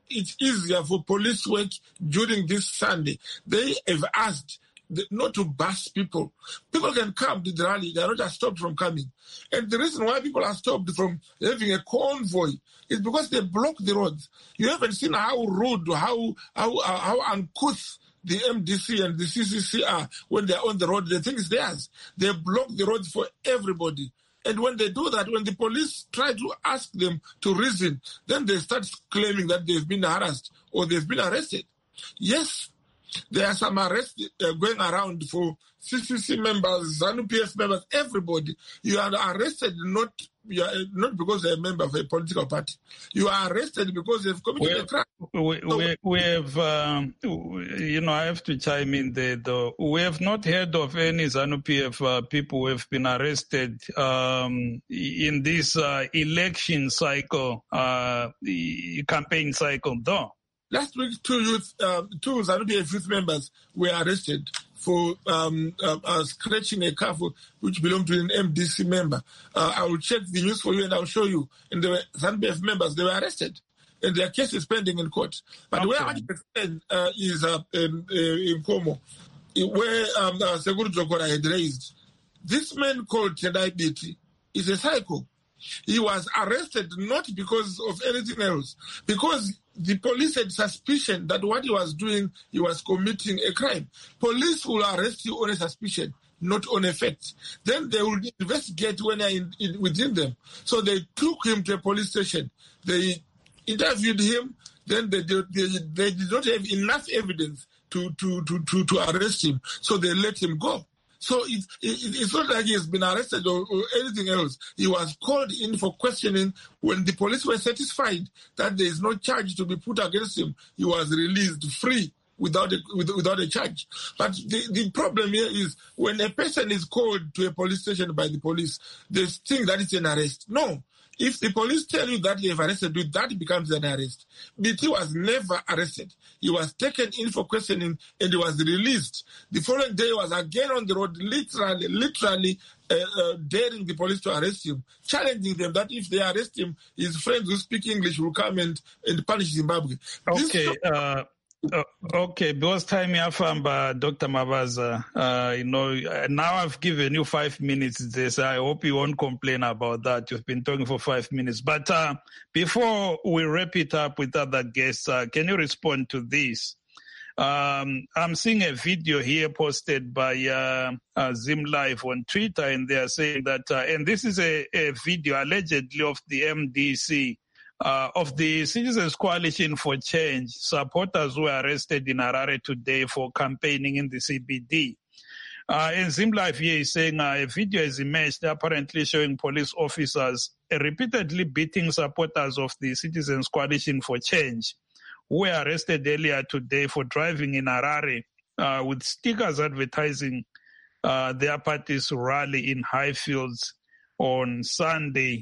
it's easier for police work during this Sunday. They have asked the, not to bus people. People can come to the rally. They are not just stopped from coming. And the reason why people are stopped from having a convoy is because they block the roads. You haven't seen how rude, how how how uncouth the M D C and the C C C are when they're on the road. They think it's theirs. They block the roads for everybody. And when they do that, when the police try to ask them to reason, then they start claiming that they've been harassed or they've been arrested. Yes, there are some arrests uh, going around for C C C members, ZANU P F members, everybody. You are arrested not you are, not because you're a member of a political party. You are arrested because they've committed
we,
a crime.
We,
so,
we, we have, um, you know, I have to chime in there, though. We have not heard of any ZANU P F uh, people who have been arrested um, in this uh, election cycle, uh, campaign cycle, though.
Last week, two youth, uh, two ZANU P F youth members were arrested for um, uh, uh, scratching a car for, which belonged to an M D C member. Uh, I will check the news for you and I'll show you. And the ZANU P F members, they were arrested. And their case is pending in court. But okay. Where I understand uh, is uh, in, uh, in Como, where um, uh, Seguru Jokora had raised. This man called Tendai Biti is a psycho. He was arrested not because of anything else, because the police had suspicion that what he was doing, he was committing a crime. Police will arrest you on a suspicion, not on a fact. Then they will investigate when they're in, in, within them. So they took him to a police station. They interviewed him. Then they, they, they, they did not have enough evidence to, to, to, to, to arrest him. So they let him go. So it, it, it's not like he has been arrested or, or anything else. He was called in for questioning. When the police were satisfied that there is no charge to be put against him, he was released free without a, without a charge. But the, the problem here is when a person is called to a police station by the police, they think that it's an arrest. No. If the police tell you that they have arrested you, that becomes an arrest. B T was never arrested. He was taken in for questioning and he was released. The following day he was again on the road, literally, literally uh, uh, daring the police to arrest him, challenging them that if they arrest him, his friends who speak English will come and, and punish Zimbabwe.
Okay. This- uh- Uh, okay, because time yafamba, Doctor Mavaza, uh, you know, now I've given you five minutes this. I hope you won't complain about that. You've been talking for five minutes. But uh, before we wrap it up with other guests, uh, can you respond to this? Um, I'm seeing a video here posted by uh, uh, Zim Live on Twitter, and they are saying that, uh, and this is a, a video allegedly of the M D C, Uh, of the Citizens Coalition for Change supporters who were arrested in Harare today for campaigning in the C B D. Uh, and Zimlife here is saying uh, a video has emerged apparently showing police officers repeatedly beating supporters of the Citizens Coalition for Change who were arrested earlier today for driving in Harare uh, with stickers advertising uh, their party's rally in Highfields on Sunday.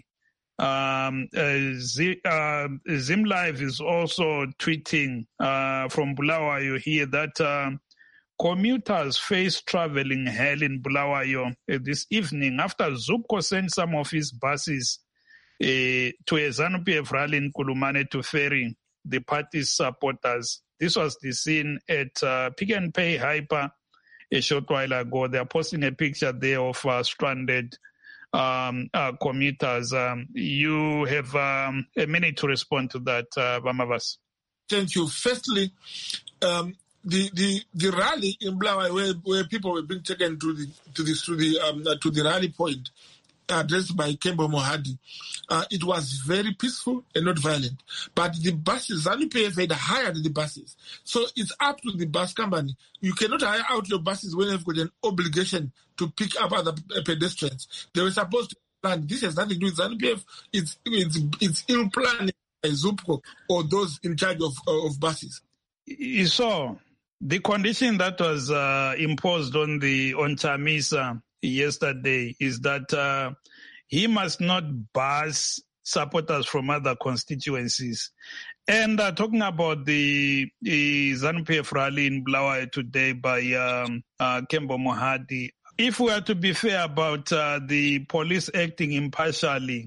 Um, uh, Z, uh, Zimlive is also tweeting uh, from Bulawayo here that uh, commuters face traveling hell in Bulawayo uh, this evening after Zupco sent some of his buses uh, to a ZANU P F rally in Kulumane to ferry the party's supporters. This was the scene at uh, Pick n Pay Hyper a short while ago. They're posting a picture there of uh, stranded Um, uh, commuters. Um, you have um, a minute to respond to that, uh, Bamavas.
Thank you. Firstly, um, the, the the rally in Bulawayo, where, where people were being taken to the to the to the um, uh, to the rally point, addressed by Kembo Mohadi, uh, it was very peaceful and not violent. But the buses, ZANU P F had hired the buses. So it's up to the bus company. You cannot hire out your buses when you've got an obligation to pick up other pedestrians. They were supposed to plan. This has nothing to do with ZANU P F. It's, it's, it's ill planning by Zupco or those in charge of, of buses.
You saw the condition that was uh, imposed on the on Chamisa yesterday is that uh, he must not bus supporters from other constituencies. And uh, talking about the, the ZANU P F rally in Bulawayo today by um, uh, Kembo Mohadi, if we are to be fair about uh, the police acting impartially,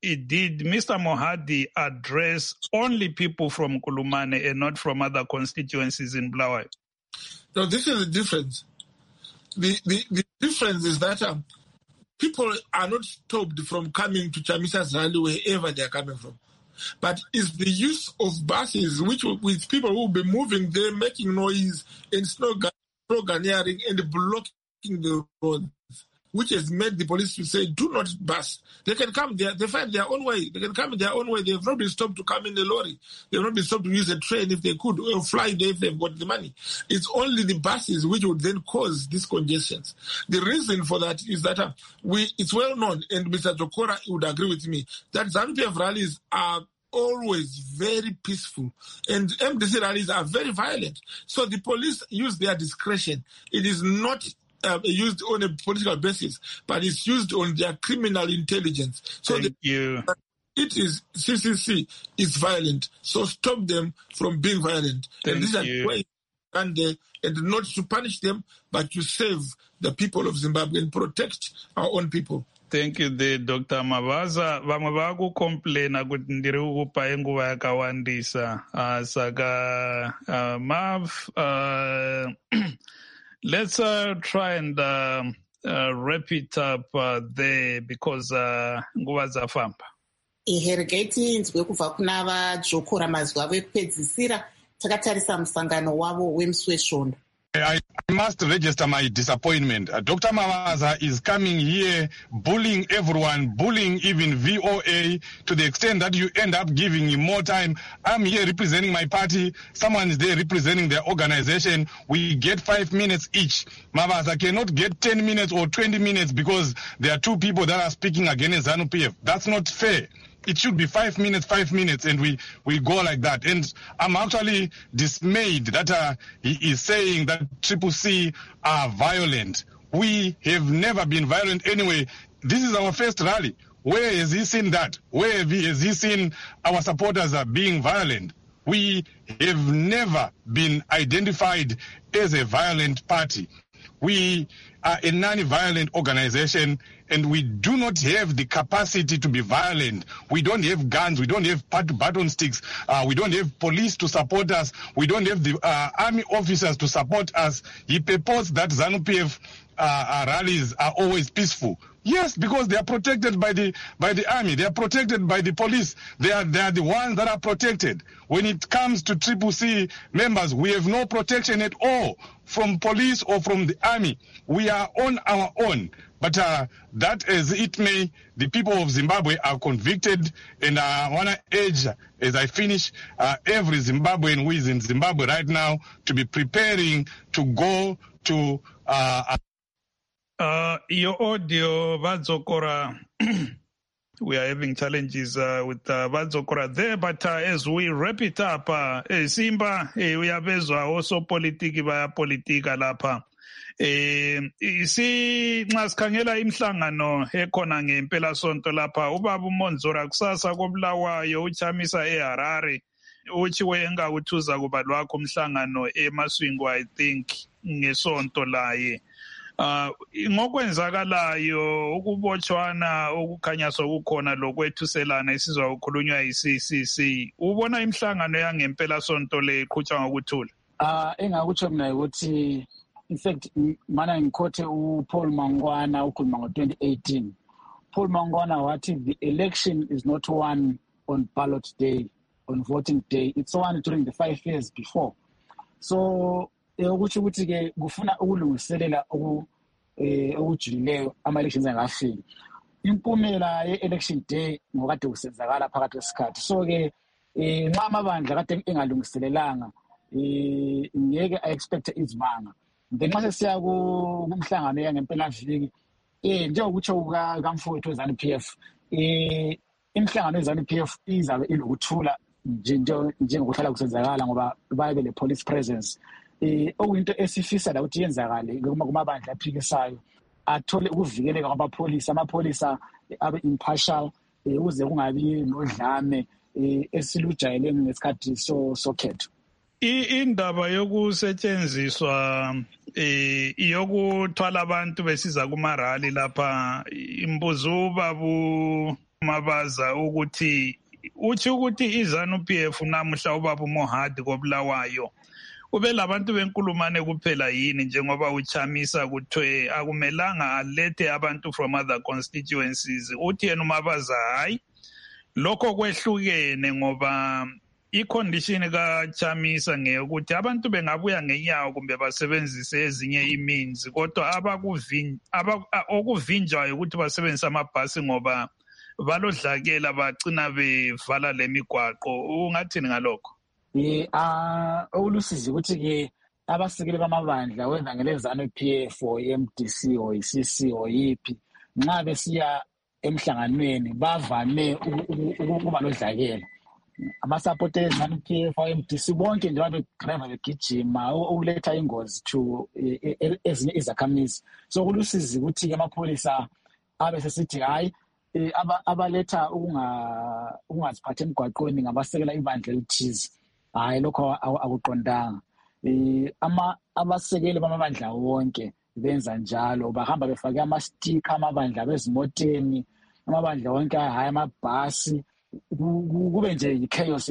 did Mister Mohadi address only people from Kulumane and not from other constituencies in Bulawayo?
No, this is the difference. The, the, the difference is that um, people are not stopped from coming to Chamisa's rally wherever they are coming from. But it's the use of buses, which with people who will be moving there, making noise and sloganeering and blocking the roads, which has made the police to say, do not bus. They can come there, they find their own way. They can come in their own way. They have not been stopped to come in the lorry. They have not been stopped to use a train if they could, or fly there if they've got the money. It's only the buses which would then cause these congestions. The reason for that is that uh, we it's well known, and Mister Jokora would agree with me, that ZANU-P F rallies are always very peaceful, and M D C rallies are very violent. So the police use their discretion. It is not Uh, used on a political basis, but it's used on their criminal intelligence. So
Thank
the,
you.
It is C C C is violent, so stop them from being violent.
Thank
and these
you.
are ways and, uh, and not to punish them, but to save the people of Zimbabwe and protect our own people.
Thank you, the Doctor Mavaza. Vamwe vakucomplaina kuti ndiri kukupa nguva yakawandisa. Uh, saka uh, Mav, uh, let's uh, try and uh, uh, wrap it up uh, there because uh, nguva dzafamba.
Iherigeti nzwe kubva kuna vadzokora mazwi avo ekupedzisira takatarisa musangano wavo wemusi wesvondo.
I must register my disappointment. Uh, Doctor Mavaza is coming here bullying everyone, bullying even V O A to the extent that you end up giving him more time. I'm here representing my party. Someone is there representing their organization. We get five minutes each. Mavaza cannot get ten minutes or twenty minutes because there are two people that are speaking against ZANU-P F. That's not fair. It should be five minutes, five minutes, and we, we go like that. And I'm actually dismayed that uh, he is saying that Triple C are violent. We have never been violent anyway. This is our first rally. Where has he seen that? Where has he seen our supporters are being violent? We have never been identified as a violent party. We are a non-violent organization, and we do not have the capacity to be violent. We don't have guns. We don't have button sticks. Uh, we don't have police to support us. We don't have the uh, army officers to support us. He purports that ZANU-P F uh, rallies are always peaceful. Yes, because they are protected by the by the army. They are protected by the police. They are they are the ones that are protected. When it comes to Triple C members, we have no protection at all from police or from the army. We are on our own. But uh, that as it may, the people of Zimbabwe are convicted, and I want to urge, as I finish, uh, every Zimbabwean who is in Zimbabwe right now to be preparing to go to uh,
Uh, your audio, Vadzokora, we are having challenges uh, with uh, Vadzokora there, but uh, as we wrap it up, uh, eh, Simba, eh, we have also politiki via politika lapha. Eh, isi ngasikhangela imhlangano ekhona ngempela sonto lapha ubaba uMonzora kusasa koBulawayo uchamisa eHarare uchiwe engakuthi uza kuba lwakho umhlangano eMaswingo I think ngesonto laye. Uh, ngokwenzakalayo ukubotshwana ukukhanya sokukhona lokwethuselana isizwa ukukhulunywa yi-C C C ubona imhlangano yangempela sonto le iqhutshwa ngokuthula.
Ah engakutsho mina ukuthi in fact mana ngikothe uPaul Mangwana ukhuluma ngo twenty eighteen. Paul Mangwana wathi the election is not won on ballot day, on voting day, it's won during the five years before. So ukuthi ukuthi ke kufuna ukulungiselela oku eh okujileyo ama elections angafiki. Impumela ye election day ngokade kusenzakala phakathi kwesikhathi. So ke eh nxa amabandla kade engalungiselelanga eh ngeke I expect izibanga. Then mase siya kumhlangano yangempela viki eh njengokutsho kuka kamfowethu weZANU-P F eh imhlangano yeZANU-P F izabe ilokuthula nje njengokuhlala kusenzakala ngoba babe le police presence. Eh okuyinto esifisa la ukuthi yenzakale kumabandla aphikisayo athole ukuvikeleka kwabapolisi amapolisa abe impartial ukuze kungabi nodlame esilujayele ngesikhathi so sokhetho.
Indaba yokusetshenziswa eh iyokuthwala abantu besiza kuma rally lapha imbuzo babu Mabaza ukuthi uthi ukuthi iZANU-P F namuhla ubaba uMohadi koBulawayo ube labantu benkulumane kuphela yini njengoba uchamisa kuthiwe akumelanga alethe abantu from other constituencies. Uthi yena uMabaza hayi lokho kwehlukene ngoba i-condition kaChamisa ngeyokuthi abantu bengabuya ngenyawo kumbe basebenzise ezinye imeans kodwa okuvinjwayo ukuthi basebenzise amabhasi ngoba balodlakela bagcina bevala lemigwaqo. Ungathini ngalokho?
Eh ah olusizi ukuthi ke abasekeli bamabandla wena ngele ZANU-P F or M D C or I C C or yipi nxa besiya emhlanganweni bavame ukuba lodlakela. Ama-supporters ZANU-P F or M D C bonke nje babegrava begijima ukuletha ingozi to ezinye izakhamizi. So kulusizi ukuthi amapholisa abe sesithi hayi abaletha ukunga ungaziphatha emgwaqweni ngabasekela ibandla elithize. Hayi lokho akuqondanga. Eh ama abasekeli bamabandla wonke benza njalo bahamba befake ama-sticker amabandla bezimoteni amabandla wonke hayi amabhasi kube nje i-chaos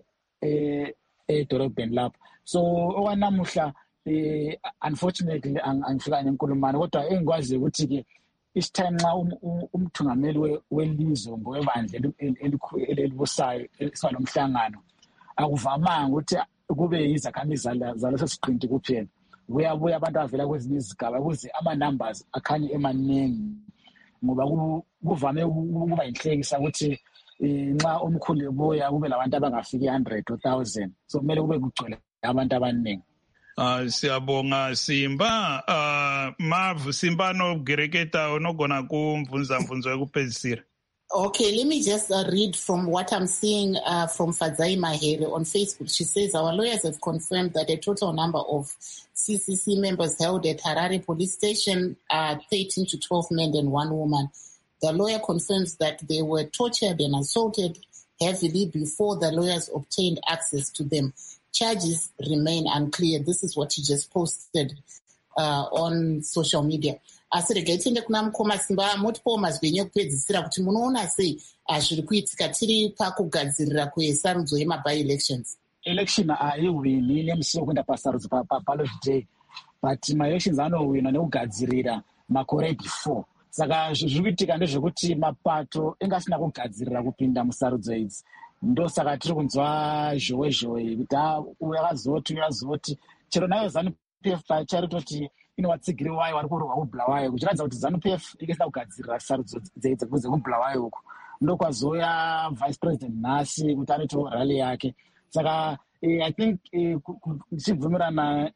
edorobheni lapho. So okwanamuhla eh unfortunately angifika nenkulumane kodwa engikwazi ukuthi ke isitime nxa umthungameli welizwe ngowebandla elibusayo esalomhlangano akuvamanga ukuthi kube izakhamizi zaleso siqinti kuphela. Buyabuya abantu avela kwezinye izigaba ukuze ama-numbers akhanye emaningi ngoba kuvame ukuba inhlekisa ukuthi nxa omkhulu ebuya kube labantu abangafiki one hundred or one thousand. So kumele kube kugcwele abantu abaningi.
Uh, siyabonga Simba uh, Mav Simba no Gereketa onogona kumvunza mvunzo yekuphezisira.
Okay, let me just uh, read from what I'm seeing uh, from Fadzai Mahere on Facebook. She says, our lawyers have confirmed that a total number of C C C members held at Harare police station are thirteen to twelve men and one woman. The lawyer confirms that they were tortured and assaulted heavily before the lawyers obtained access to them. Charges remain unclear. This is what she just posted uh, on social media. Asiregaitende kuna mukoma Simba motipo mazvenye kupedzisira kuti munoona sei zviri kuitika tiri pakugadzirira kwesarudzo yema-by elections.
Election aiwini nemusiwo kuenda pasarudzo palodge day, but ma-elections anowina nekugadzirira makore before. Saka zviri kuitika ndezvekuti mapato engasina kugadzirira kupinda musarudzo idzi. Ndo saka tiri kunzwa zhowe zhowe kuti uyakazoti uyazoti chero nayo ZANU-P F charitoti inowatsigiri wayo vari kurwa kuBulawayo kuchiratidza kuti ZANU-P F ikasina kugadzirira sarudzo dzedze kuze kuBulawayo uko ndokwazoya vice president nhasi kuti anoitawo rally yake. Saka I think ndichibvumirana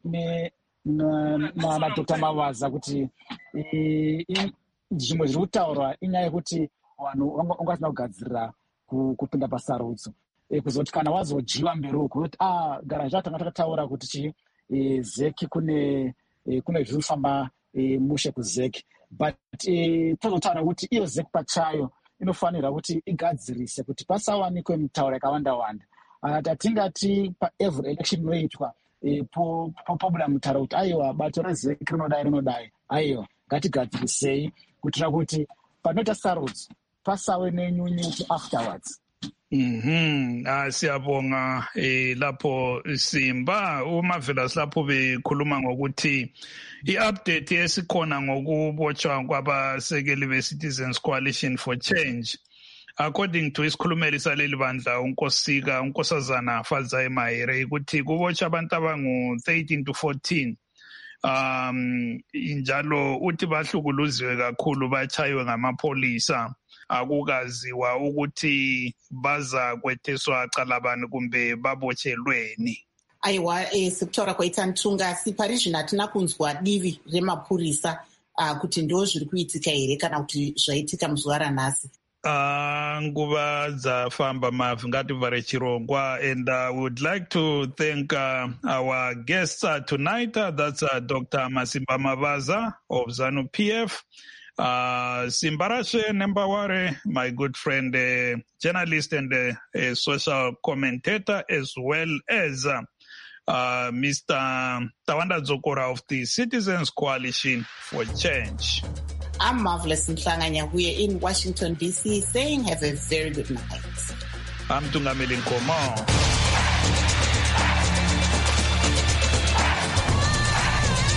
naDr Mabaza kuti zvimwe zviri kutaurwa inyaya yekuti vanhu vangasina kugadzirira kupinda pasarudzo kuzoti kana wazojiwa mberi uku kuti ah gara zvatanga takataura kuti chi zeki kune kune zviri kufamba mushe kuzeki, but tozotaura kuti iyo zeki pachayo inofanira kuti igadzirise kuti pasawanikwe mitauro yakawanda wanda. Tatingati paevery election inoitwa pobuda mutauro kuti aiwa bato rezeki rinodai rinodai aiwa ngatigadzirisei kuitira kuti panoita sarudzo pasawe nenyunyuto afterwards.
Mhm ah siyabonga eh lapho Simba uMavela lapho bekhuluma ngokuthi iupdate esikhona ngokubotshwa kwabasekeli beCitizens Coalition for Change according to isikhulumeli saleli bandla unkosika unkosazana Fadzai Mahere ukuthi kubotshwa abantu abangu thirteen to fourteen. Um injalo uthi bahlukuluziwe kakhulu bachayiwe ngamapholisa akukaziwa ukuthi baza kwetheswa calabani kumbe babotshelweni.
Aiwa eh sekutaura kwaita Ntunga sipari zvino hatina kunzwa divi remapurisa uh, kuti ndo zviri kuitika here kana kuti zvaitika muzuva ranhasi.
Uh, nguva dzafamba Mav ngativhare chirongwa, and uh, we would like to thank uh, our guests uh, tonight. Uh, that's uh, Doctor Masimba Mabaza of ZANU-P F. Uh, Simbarashe Nembaware, my good friend, uh, journalist and uh, a social commentator, as well as uh, uh, Mister Tawanda Zokora of the Citizens Coalition for Change.
I'm Marvelous Mhlanga Nyahuye in Washington, D C, saying have a very good night.
I'm Tungameli Nkomo.